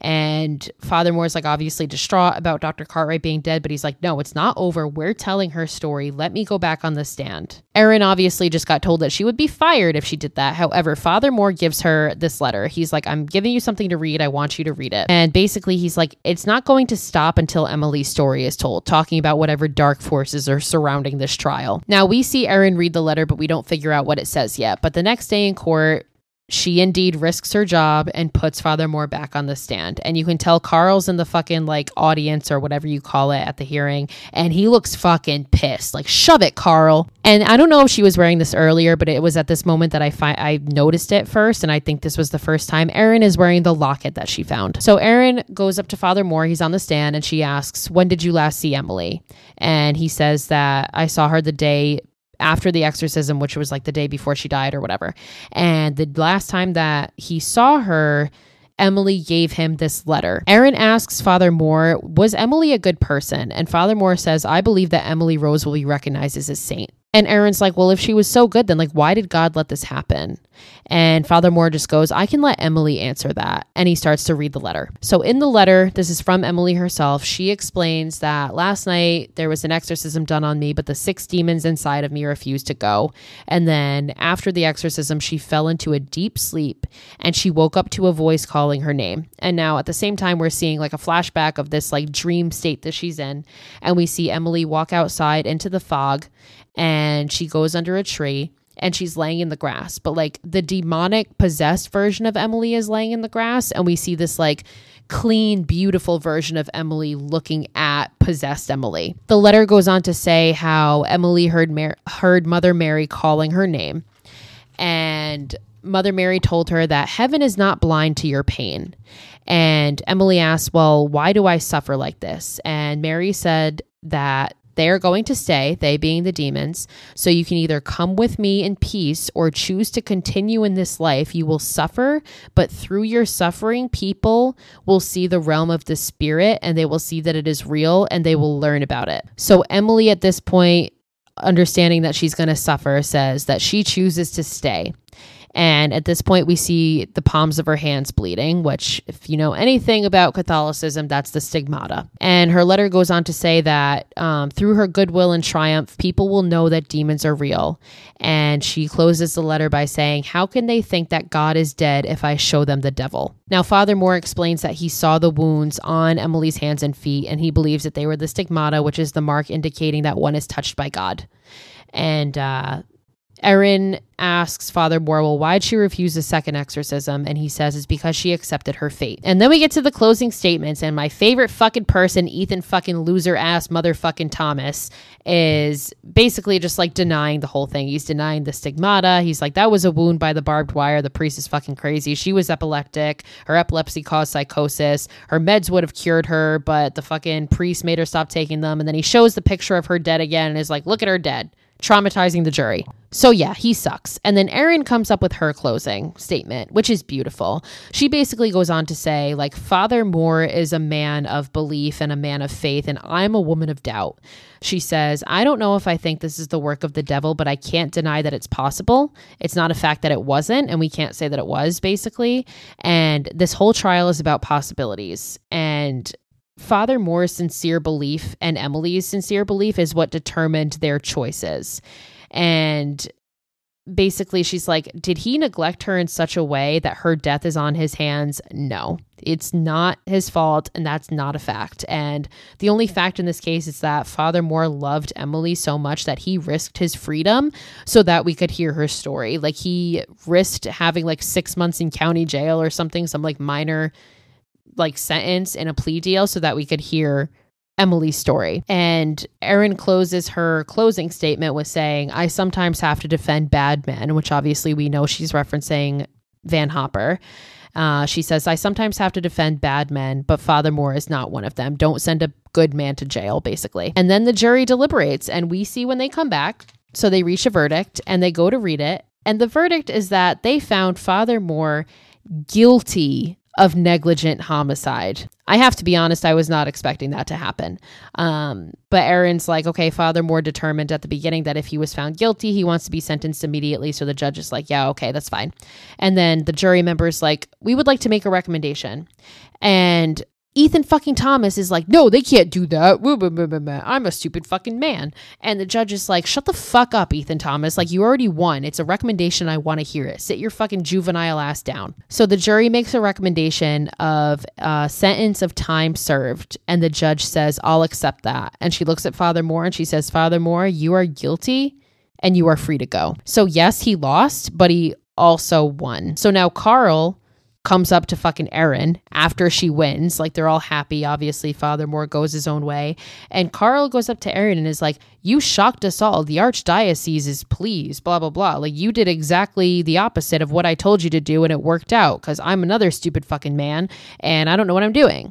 And Father Moore's like obviously distraught about Doctor Cartwright being dead, but he's like, no, it's not over. We're telling her story. Let me go back on the stand. Erin obviously just got told that she would be fired if she did that. However, Father Moore gives her this letter. He's like, I'm giving you something to read. I want you to read it. And basically he's like, it's not going to stop until Emily's story is told, talking about whatever dark forces are surrounding this trial. Now we see Erin read the letter, but we don't figure out what it says yet. But the next day in court, she indeed risks her job and puts Father Moore back on the stand. And you can tell Carl's in the fucking like audience or whatever you call it at the hearing. And he looks fucking pissed. Like, shove it, Carl. And I don't know if she was wearing this earlier, but it was at this moment that I fi- I noticed it first. And I think this was the first time. Erin is wearing the locket that she found. So Erin goes up to Father Moore. He's on the stand and she asks, when did you last see Emily? And he says that I saw her the day after the exorcism, which was like the day before she died or whatever. And the last time that he saw her, Emily gave him this letter. Erin asks Father Moore, was Emily a good person? And Father Moore says, I believe that Emily Rose will be recognized as a saint. And Erin's like, well, if she was so good, then like, why did God let this happen? And Father Moore just goes, I can let Emily answer that. And he starts to read the letter. So in the letter, this is from Emily herself. She explains that last night there was an exorcism done on me, but the six demons inside of me refused to go. And then after the exorcism, she fell into a deep sleep and she woke up to a voice calling her name. And now at the same time, we're seeing like a flashback of this like dream state that she's in. And we see Emily walk outside into the fog and she goes under a tree and she's laying in the grass. But like the demonic possessed version of Emily is laying in the grass. And we see this like clean, beautiful version of Emily looking at possessed Emily. The letter goes on to say how Emily heard Mar- heard Mother Mary calling her name. And Mother Mary told her that heaven is not blind to your pain. And Emily asked, well, why do I suffer like this? And Mary said that they are going to stay, they being the demons, so you can either come with me in peace or choose to continue in this life. You will suffer, but through your suffering, people will see the realm of the spirit and they will see that it is real and they will learn about it. So Emily at this point, understanding that she's going to suffer, says that she chooses to stay. And at this point, we see the palms of her hands bleeding, which if you know anything about Catholicism, that's the stigmata. And her letter goes on to say that um, through her goodwill and triumph, people will know that demons are real. And she closes the letter by saying, how can they think that God is dead if I show them the devil? Now, Father Moore explains that he saw the wounds on Emily's hands and feet, and he believes that they were the stigmata, which is the mark indicating that one is touched by God. And uh Erin asks Father Moore, well, why'd she refuse the second exorcism? And he says it's because she accepted her fate. And then we get to the closing statements. And my favorite fucking person, Ethan fucking loser ass motherfucking Thomas, is basically just like denying the whole thing. He's denying the stigmata. He's like, that was a wound by the barbed wire. The priest is fucking crazy. She was epileptic. Her epilepsy caused psychosis. Her meds would have cured her, but the fucking priest made her stop taking them. And then he shows the picture of her dead again and is like, look at her dead. Traumatizing the jury. So yeah, he sucks. And then Erin comes up with her closing statement, which is beautiful. She basically goes on to say, like, Father Moore is a man of belief and a man of faith, and I'm a woman of doubt. She says, I don't know if I think this is the work of the devil, but I can't deny that it's possible. It's not a fact that it wasn't, and we can't say that it was, basically. And this whole trial is about possibilities. And Father Moore's sincere belief and Emily's sincere belief is what determined their choices. And basically she's like, did he neglect her in such a way that her death is on his hands? No, it's not his fault. And that's not a fact. And the only fact in this case is that Father Moore loved Emily so much that he risked his freedom so that we could hear her story. Like he risked having like six months in county jail or something, some like minor like sentence in a plea deal so that we could hear Emily's story. And Erin closes her closing statement with saying, I sometimes have to defend bad men, which obviously we know she's referencing Van Hopper. Uh, she says, I sometimes have to defend bad men, but Father Moore is not one of them. Don't send a good man to jail, basically. And then the jury deliberates and we see when they come back. So they reach a verdict and they go to read it. And the verdict is that they found Father Moore guilty of negligent homicide. I have to be honest, I was not expecting that to happen. Um, but Erin's like, okay, Father Moore determined at the beginning that if he was found guilty, he wants to be sentenced immediately. So the judge is like, yeah, okay, that's fine. And then the jury member's like, we would like to make a recommendation. And Ethan fucking Thomas is like, no, they can't do that. I'm a stupid fucking man. And the judge is like, shut the fuck up, Ethan Thomas. Like, you already won. It's a recommendation. I want to hear it. Sit your fucking juvenile ass down. So the jury makes a recommendation of a sentence of time served. And the judge says, I'll accept that. And she looks at Father Moore and she says, Father Moore, you are guilty and you are free to go. So yes, he lost, but he also won. So now Carl comes up to fucking Erin after she wins. Like, they're all happy. Obviously, Father Moore goes his own way. And Carl goes up to Erin and is like, you shocked us all. The archdiocese is pleased, blah, blah, blah. Like, you did exactly the opposite of what I told you to do, and it worked out because I'm another stupid fucking man, and I don't know what I'm doing.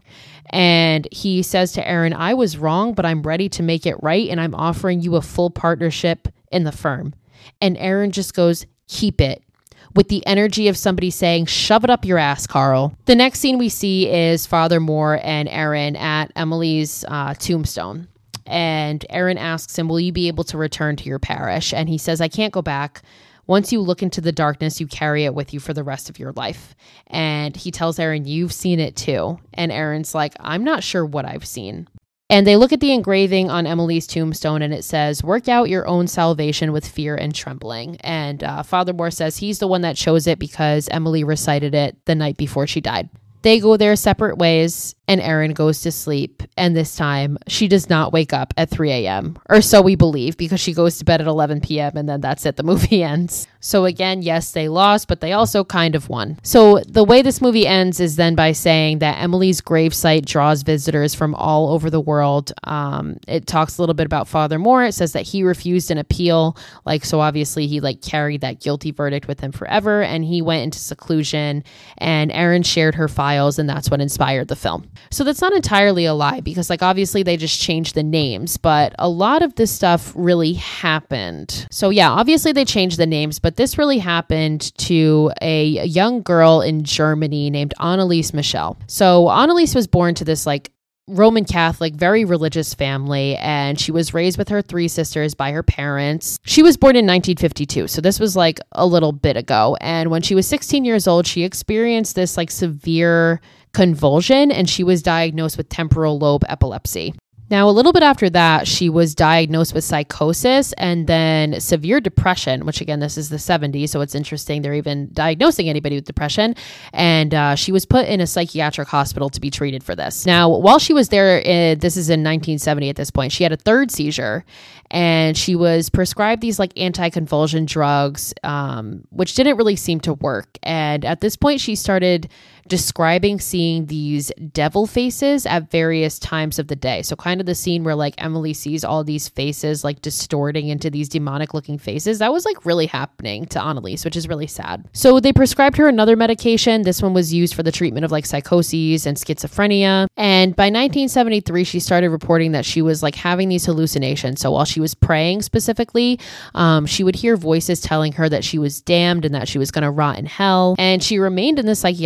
And he says to Erin, I was wrong, but I'm ready to make it right, and I'm offering you a full partnership in the firm. And Erin just goes, keep it, with the energy of somebody saying, shove it up your ass, Carl. The next scene we see is Father Moore and Erin at Emily's uh, tombstone. And Erin asks him, will you be able to return to your parish? And he says, I can't go back. Once you look into the darkness, you carry it with you for the rest of your life. And he tells Erin, you've seen it too. And Erin's like, I'm not sure what I've seen. And they look at the engraving on Emily's tombstone and it says, work out your own salvation with fear and trembling. And uh, Father Moore says he's the one that chose it because Emily recited it the night before she died. They go their separate ways and Erin goes to sleep. And this time she does not wake up at three a.m. or so we believe, because she goes to bed at eleven p.m. and then that's it. The movie ends. So again, yes, they lost, but they also kind of won. So the way this movie ends is then by saying that Emily's gravesite draws visitors from all over the world. Um, it talks a little bit about Father Moore. It says that he refused an appeal. Like, so obviously he like carried that guilty verdict with him forever. And he went into seclusion, and Erin shared her files, and that's what inspired the film. So that's not entirely a lie, because like obviously they just changed the names, but a lot of this stuff really happened. So yeah, obviously they changed the names, but this really happened to a young girl in Germany named Anneliese Michel. So Anneliese was born to this like Roman Catholic, very religious family, and she was raised with her three sisters by her parents. She was born in nineteen fifty-two, so this was like a little bit ago. And when she was sixteen years old, she experienced this like severe convulsion, and she was diagnosed with temporal lobe epilepsy. Now, a little bit after that, she was diagnosed with psychosis and then severe depression, which again, this is the seventies. So it's interesting they're even diagnosing anybody with depression. And uh, she was put in a psychiatric hospital to be treated for this. Now, while she was there, uh, this is in nineteen seventy at this point, she had a third seizure and she was prescribed these like anti-convulsion drugs, um, which didn't really seem to work. And at this point, she started describing seeing these devil faces at various times of the day. So kind of the scene where like Emily sees all these faces like distorting into these demonic looking faces. That was like really happening to Anneliese, which is really sad. So they prescribed her another medication. This one was used for the treatment of like psychoses and schizophrenia. And by nineteen seventy-three, she started reporting that she was like having these hallucinations. So while she was praying specifically, um, she would hear voices telling her that she was damned and that she was going to rot in hell. And she remained in the psychiatric hospital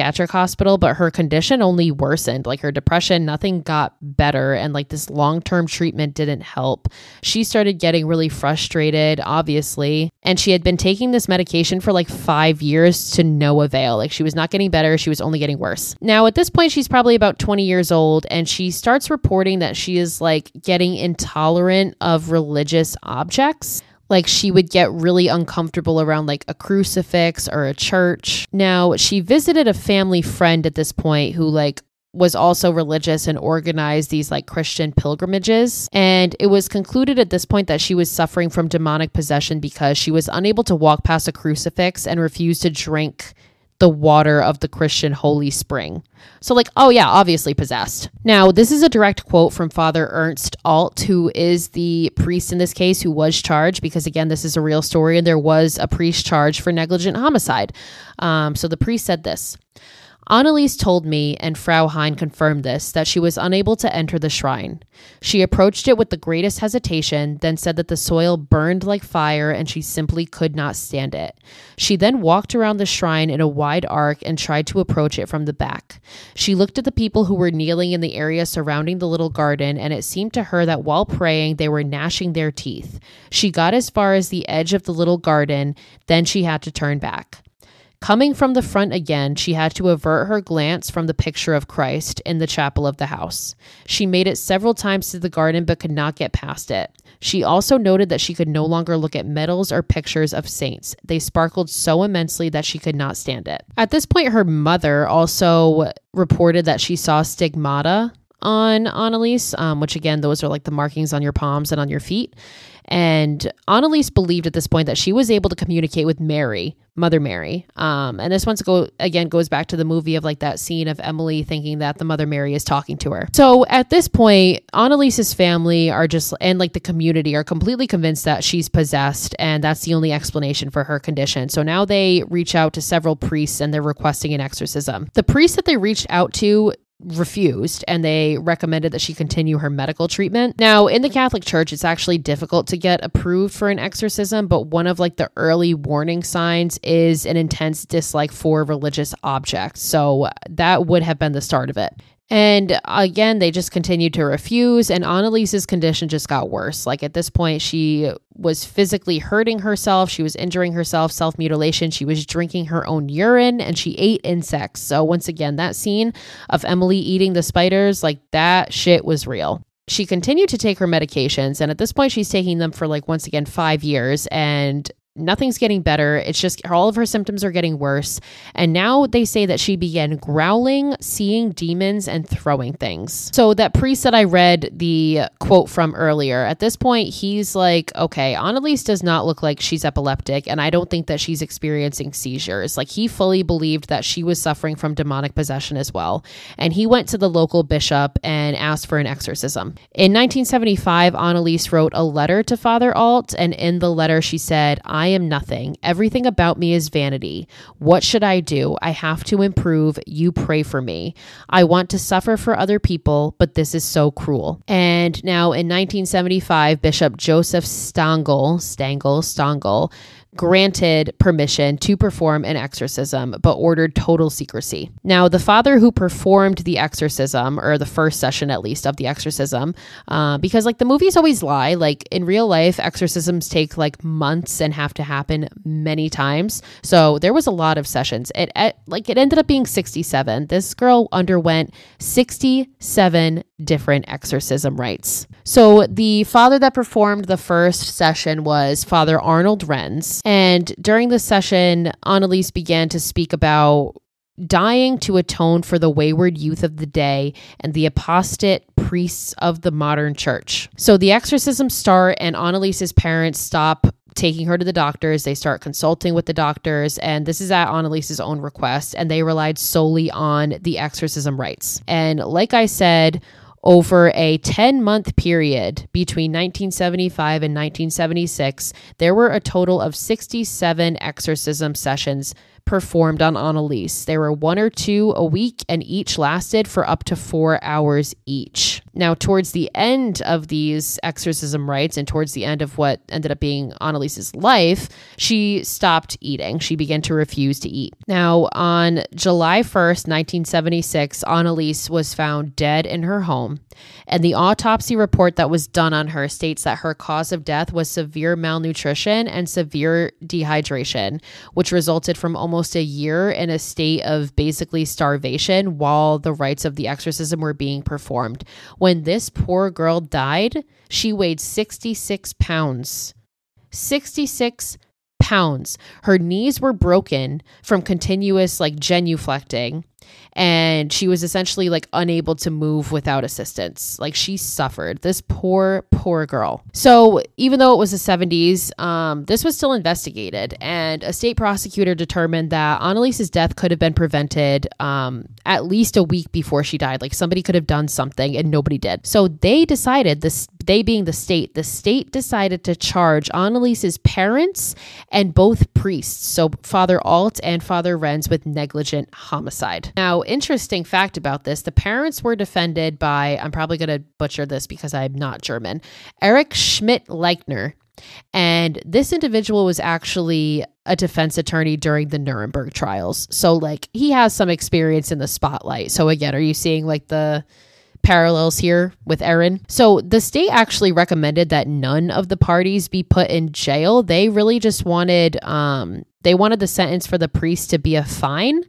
hospital, but her condition only worsened. Like her depression, nothing got better. And like this long-term treatment didn't help. She started getting really frustrated, obviously. And she had been taking this medication for like five years to no avail. Like she was not getting better. She was only getting worse. Now at this point, she's probably about twenty years old, and she starts reporting that she is like getting intolerant of religious objects. Like she would get really uncomfortable around like a crucifix or a church. Now she visited a family friend at this point who like was also religious and organized these like Christian pilgrimages. And it was concluded at this point that she was suffering from demonic possession because she was unable to walk past a crucifix and refused to drink the water of the Christian holy spring. So like, oh yeah, obviously possessed. Now, this is a direct quote from Father Ernst Alt, who is the priest in this case who was charged, because again, this is a real story and there was a priest charged for negligent homicide. Um, so the priest said this: Anneliese told me, and Frau Hein confirmed this, that she was unable to enter the shrine. She approached it with the greatest hesitation, then said that the soil burned like fire and she simply could not stand it. She then walked around the shrine in a wide arc and tried to approach it from the back. She looked at the people who were kneeling in the area surrounding the little garden, and it seemed to her that while praying, they were gnashing their teeth. She got as far as the edge of the little garden, then she had to turn back. Coming from the front again, she had to avert her glance from the picture of Christ in the chapel of the house. She made it several times to the garden but could not get past it. She also noted that she could no longer look at medals or pictures of saints. They sparkled so immensely that she could not stand it. At this point, her mother also reported that she saw stigmata on Anneliese, um, which again, those are like the markings on your palms and on your feet. And Anneliese believed at this point that she was able to communicate with Mary, Mother Mary. Um, and this once go again goes back to the movie of like that scene of Emily thinking that the Mother Mary is talking to her. So at this point, Anneliese's family are just, and like the community are completely convinced that she's possessed, and that's the only explanation for her condition. So now they reach out to several priests and they're requesting an exorcism. The priest that they reached out to refused, and they recommended that she continue her medical treatment. Now, in the Catholic Church, it's actually difficult to get approved for an exorcism, but one of like the early warning signs is an intense dislike for religious objects. So that would have been the start of it. And again, they just continued to refuse, and Anneliese's condition just got worse. Like at this point, she was physically hurting herself. She was injuring herself, self-mutilation. She was drinking her own urine, and she ate insects. So once again, that scene of Emily eating the spiders, like that shit was real. She continued to take her medications, and at this point, she's taking them for like, once again, five years, and nothing's getting better. It's just all of her symptoms are getting worse. And now they say that she began growling, seeing demons, and throwing things. So that priest that I read the quote from earlier, at this point, he's like, okay, Anneliese does not look like she's epileptic, and I don't think that she's experiencing seizures. Like he fully believed that she was suffering from demonic possession as well. And he went to the local bishop and asked for an exorcism. In nineteen seventy-five, Anneliese wrote a letter to Father Alt, and in the letter she said, I am nothing. Everything about me is vanity. What should I do? I have to improve. You pray for me. I want to suffer for other people, but this is so cruel. And now in nineteen seventy-five, Bishop Joseph Stangl, Stangl, Stangl, granted permission to perform an exorcism, but ordered total secrecy. Now, the father who performed the exorcism, or the first session at least of the exorcism, uh, because like the movies always lie, like in real life, exorcisms take like months and have to happen many times. So there was a lot of sessions. It, it like it ended up being sixty-seven. This girl underwent sixty-seven different exorcism rites. So the father that performed the first session was Father Arnold Renz. And during the session, Anneliese began to speak about dying to atone for the wayward youth of the day and the apostate priests of the modern church. So the exorcisms start, and Anneliese's parents stop taking her to the doctors. They start consulting with the doctors, and this is at Anneliese's own request, and they relied solely on the exorcism rites. And like I said, over a ten-month period between nineteen seventy-five and nineteen seventy-six, there were a total of sixty-seven exorcism sessions performed on Annalise. They were one or two a week, and each lasted for up to four hours each. Now, towards the end of these exorcism rites and towards the end of what ended up being Annalise's life, she stopped eating. She began to refuse to eat. Now, on July first, nineteen seventy-six, Annalise was found dead in her home, and the autopsy report that was done on her states that her cause of death was severe malnutrition and severe dehydration, which resulted from almost a year in a state of basically starvation while the rites of the exorcism were being performed. When this poor girl died, she weighed sixty-six pounds. sixty-six pounds. Her knees were broken from continuous like genuflecting, and she was essentially like unable to move without assistance. Like she suffered. This poor, poor girl. So even though it was the seventies, um, this was still investigated, and a state prosecutor determined that Annalise's death could have been prevented um, at least a week before she died. Like somebody could have done something and nobody did. So they decided, this, they being the state, the state decided to charge Annalise's parents and both priests, so Father Alt and Father Renz, with negligent homicide. Now, interesting fact about this, the parents were defended by, I'm probably going to butcher this because I'm not German, Erich Schmidt-Leichner. And this individual was actually a defense attorney during the Nuremberg trials. So like he has some experience in the spotlight. So again, are you seeing like the parallels here with Aaron? So the state actually recommended that none of the parties be put in jail. They really just wanted, um, they wanted the sentence for the priest to be a fine.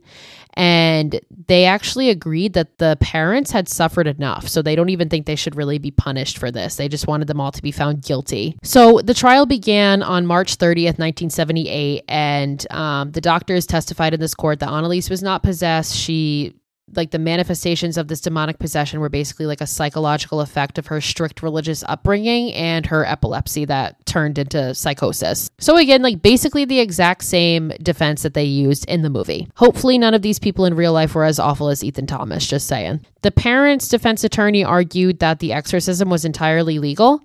And they actually agreed that the parents had suffered enough, so they don't even think they should really be punished for this. They just wanted them all to be found guilty. So the trial began on March thirtieth, nineteen seventy-eight, and um, the doctors testified in this court that Annalise was not possessed. She like the manifestations of this demonic possession were basically like a psychological effect of her strict religious upbringing and her epilepsy that turned into psychosis. So again, like basically the exact same defense that they used in the movie. Hopefully none of these people in real life were as awful as Ethan Thomas, just saying. The parents' defense attorney argued that the exorcism was entirely legal,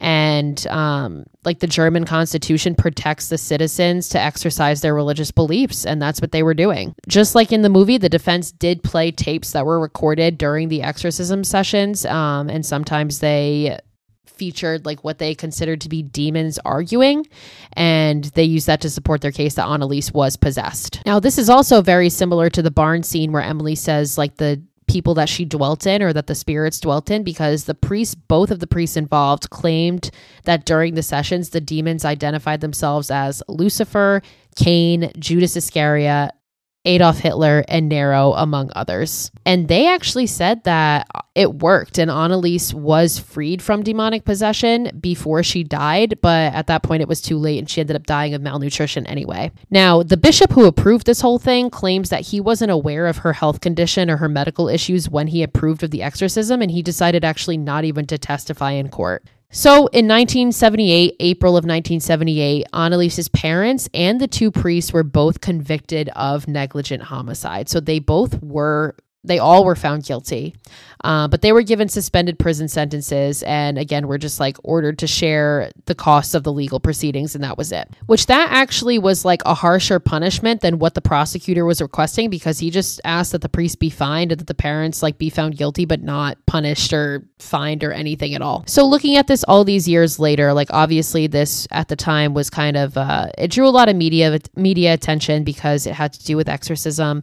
and um, like the German Constitution protects the citizens to exercise their religious beliefs, and that's what they were doing. Just like in the movie, the defense did play tapes that were recorded during the exorcism sessions, um, and sometimes they featured like what they considered to be demons arguing, and they used that to support their case that Annalise was possessed. Now, this is also very similar to the barn scene where Emily says like the people that she dwelt in, or that the spirits dwelt in, because the priests, both of the priests involved, claimed that during the sessions, the demons identified themselves as Lucifer, Cain, Judas Iscariot, Adolf Hitler, and Nero, among others. And they actually said that it worked, and Annalise was freed from demonic possession before she died, but at that point it was too late and she ended up dying of malnutrition anyway. Now, the bishop who approved this whole thing claims that he wasn't aware of her health condition or her medical issues when he approved of the exorcism, and he decided actually not even to testify in court. So in nineteen seventy-eight, April of nineteen seventy-eight, Annalise's parents and the two priests were both convicted of negligent homicide. So they both were, they all were found guilty, uh, but they were given suspended prison sentences. And again, were just like ordered to share the costs of the legal proceedings. And that was it, which that actually was like a harsher punishment than what the prosecutor was requesting, because he just asked that the priest be fined and that the parents like be found guilty, but not punished or fined or anything at all. So looking at this all these years later, like obviously this at the time was kind of, uh, it drew a lot of media, media attention because it had to do with exorcism.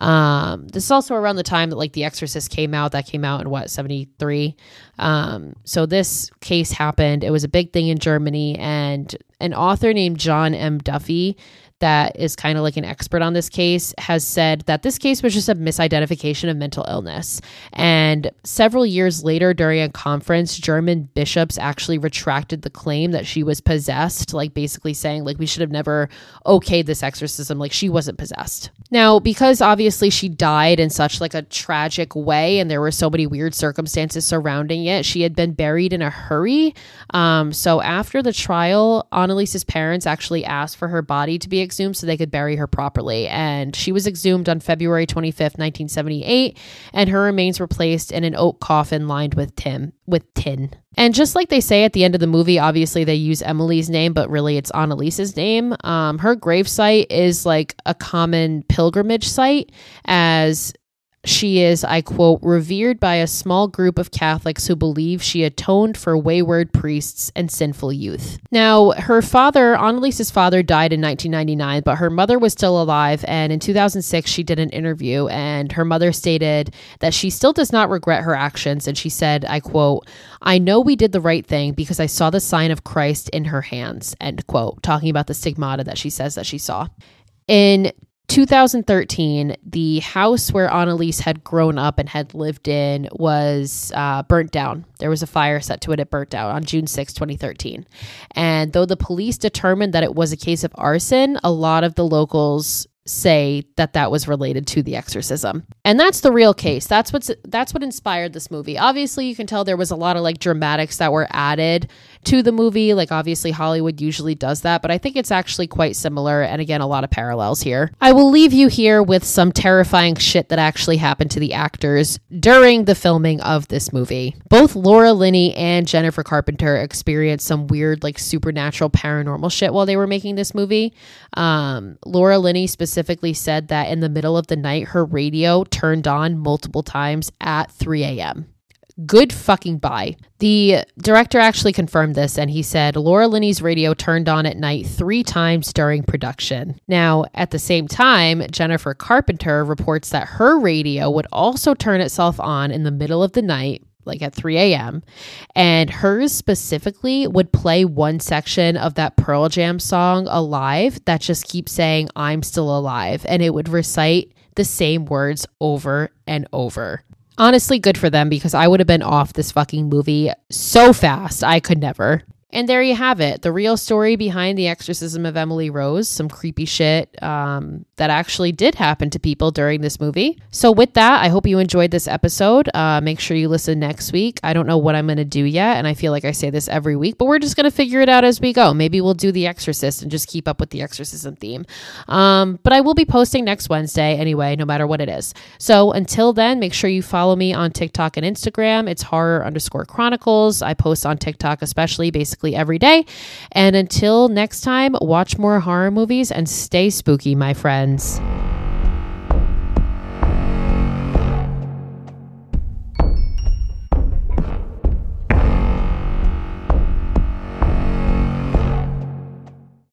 Um, this is also around the time that like The Exorcist came out. That came out in what, seventy-three. Um, so this case happened. It was a big thing in Germany, and an author named John M. Duffy, that is kind of like an expert on this case, has said that this case was just a misidentification of mental illness. And several years later, during a conference, German bishops actually retracted the claim that she was possessed, like basically saying like we should have never okayed this exorcism, like she wasn't possessed. Now, because obviously she died in such like a tragic way and there were so many weird circumstances surrounding it, she had been buried in a hurry. Um, so after the trial, Annalise's parents actually asked for her body to be exhumed so they could bury her properly. And she was exhumed on February twenty-fifth, nineteen seventy-eight, and her remains were placed in an oak coffin lined with tin. With tin. And just like they say at the end of the movie, obviously they use Emily's name, but really it's Annalise's name. Um, her gravesite is like a common pilgrimage site, as she is, I quote, revered by a small group of Catholics who believe she atoned for wayward priests and sinful youth. Now, her father, Annalise's father, died in nineteen ninety-nine, but her mother was still alive. And in two thousand six, she did an interview, and her mother stated that she still does not regret her actions. And she said, I quote, "I know we did the right thing because I saw the sign of Christ in her hands," end quote, talking about the stigmata that she says that she saw. In two thousand thirteen, the house where Annalise had grown up and had lived in was uh, burnt down. There was a fire set to it. It burnt down on June sixth, twenty thirteen. And though the police determined that it was a case of arson, a lot of the locals say that that was related to the exorcism. And that's the real case. That's what's that's what inspired this movie. Obviously, you can tell there was a lot of like dramatics that were added to the movie. Like obviously Hollywood usually does that, but I think it's actually quite similar. And again, a lot of parallels here. I will leave you here with some terrifying shit that actually happened to the actors during the filming of this movie. Both Laura Linney and Jennifer Carpenter experienced some weird like supernatural paranormal shit while they were making this movie. Um, Laura Linney specifically specifically said that in the middle of the night, her radio turned on multiple times at three a.m. Good fucking bye. The director actually confirmed this, and he said Laura Linney's radio turned on at night three times during production. Now, at the same time, Jennifer Carpenter reports that her radio would also turn itself on in the middle of the night, like at three a.m. and hers specifically would play one section of that Pearl Jam song Alive that just keeps saying I'm still alive, and it would recite the same words over and over. Honestly, good for them, because I would have been off this fucking movie so fast. I could never. And there you have it. The real story behind the exorcism of Emily Rose. Some creepy shit um, that actually did happen to people during this movie. So with that, I hope you enjoyed this episode. Uh, make sure you listen next week. I don't know what I'm going to do yet, and I feel like I say this every week, but we're just going to figure it out as we go. Maybe we'll do The Exorcist and just keep up with the exorcism theme. Um, but I will be posting next Wednesday anyway, no matter what it is. So until then, make sure you follow me on TikTok and Instagram. It's horror underscore chronicles. I post on TikTok especially, basically every day. And until next time, watch more horror movies and stay spooky, my friends.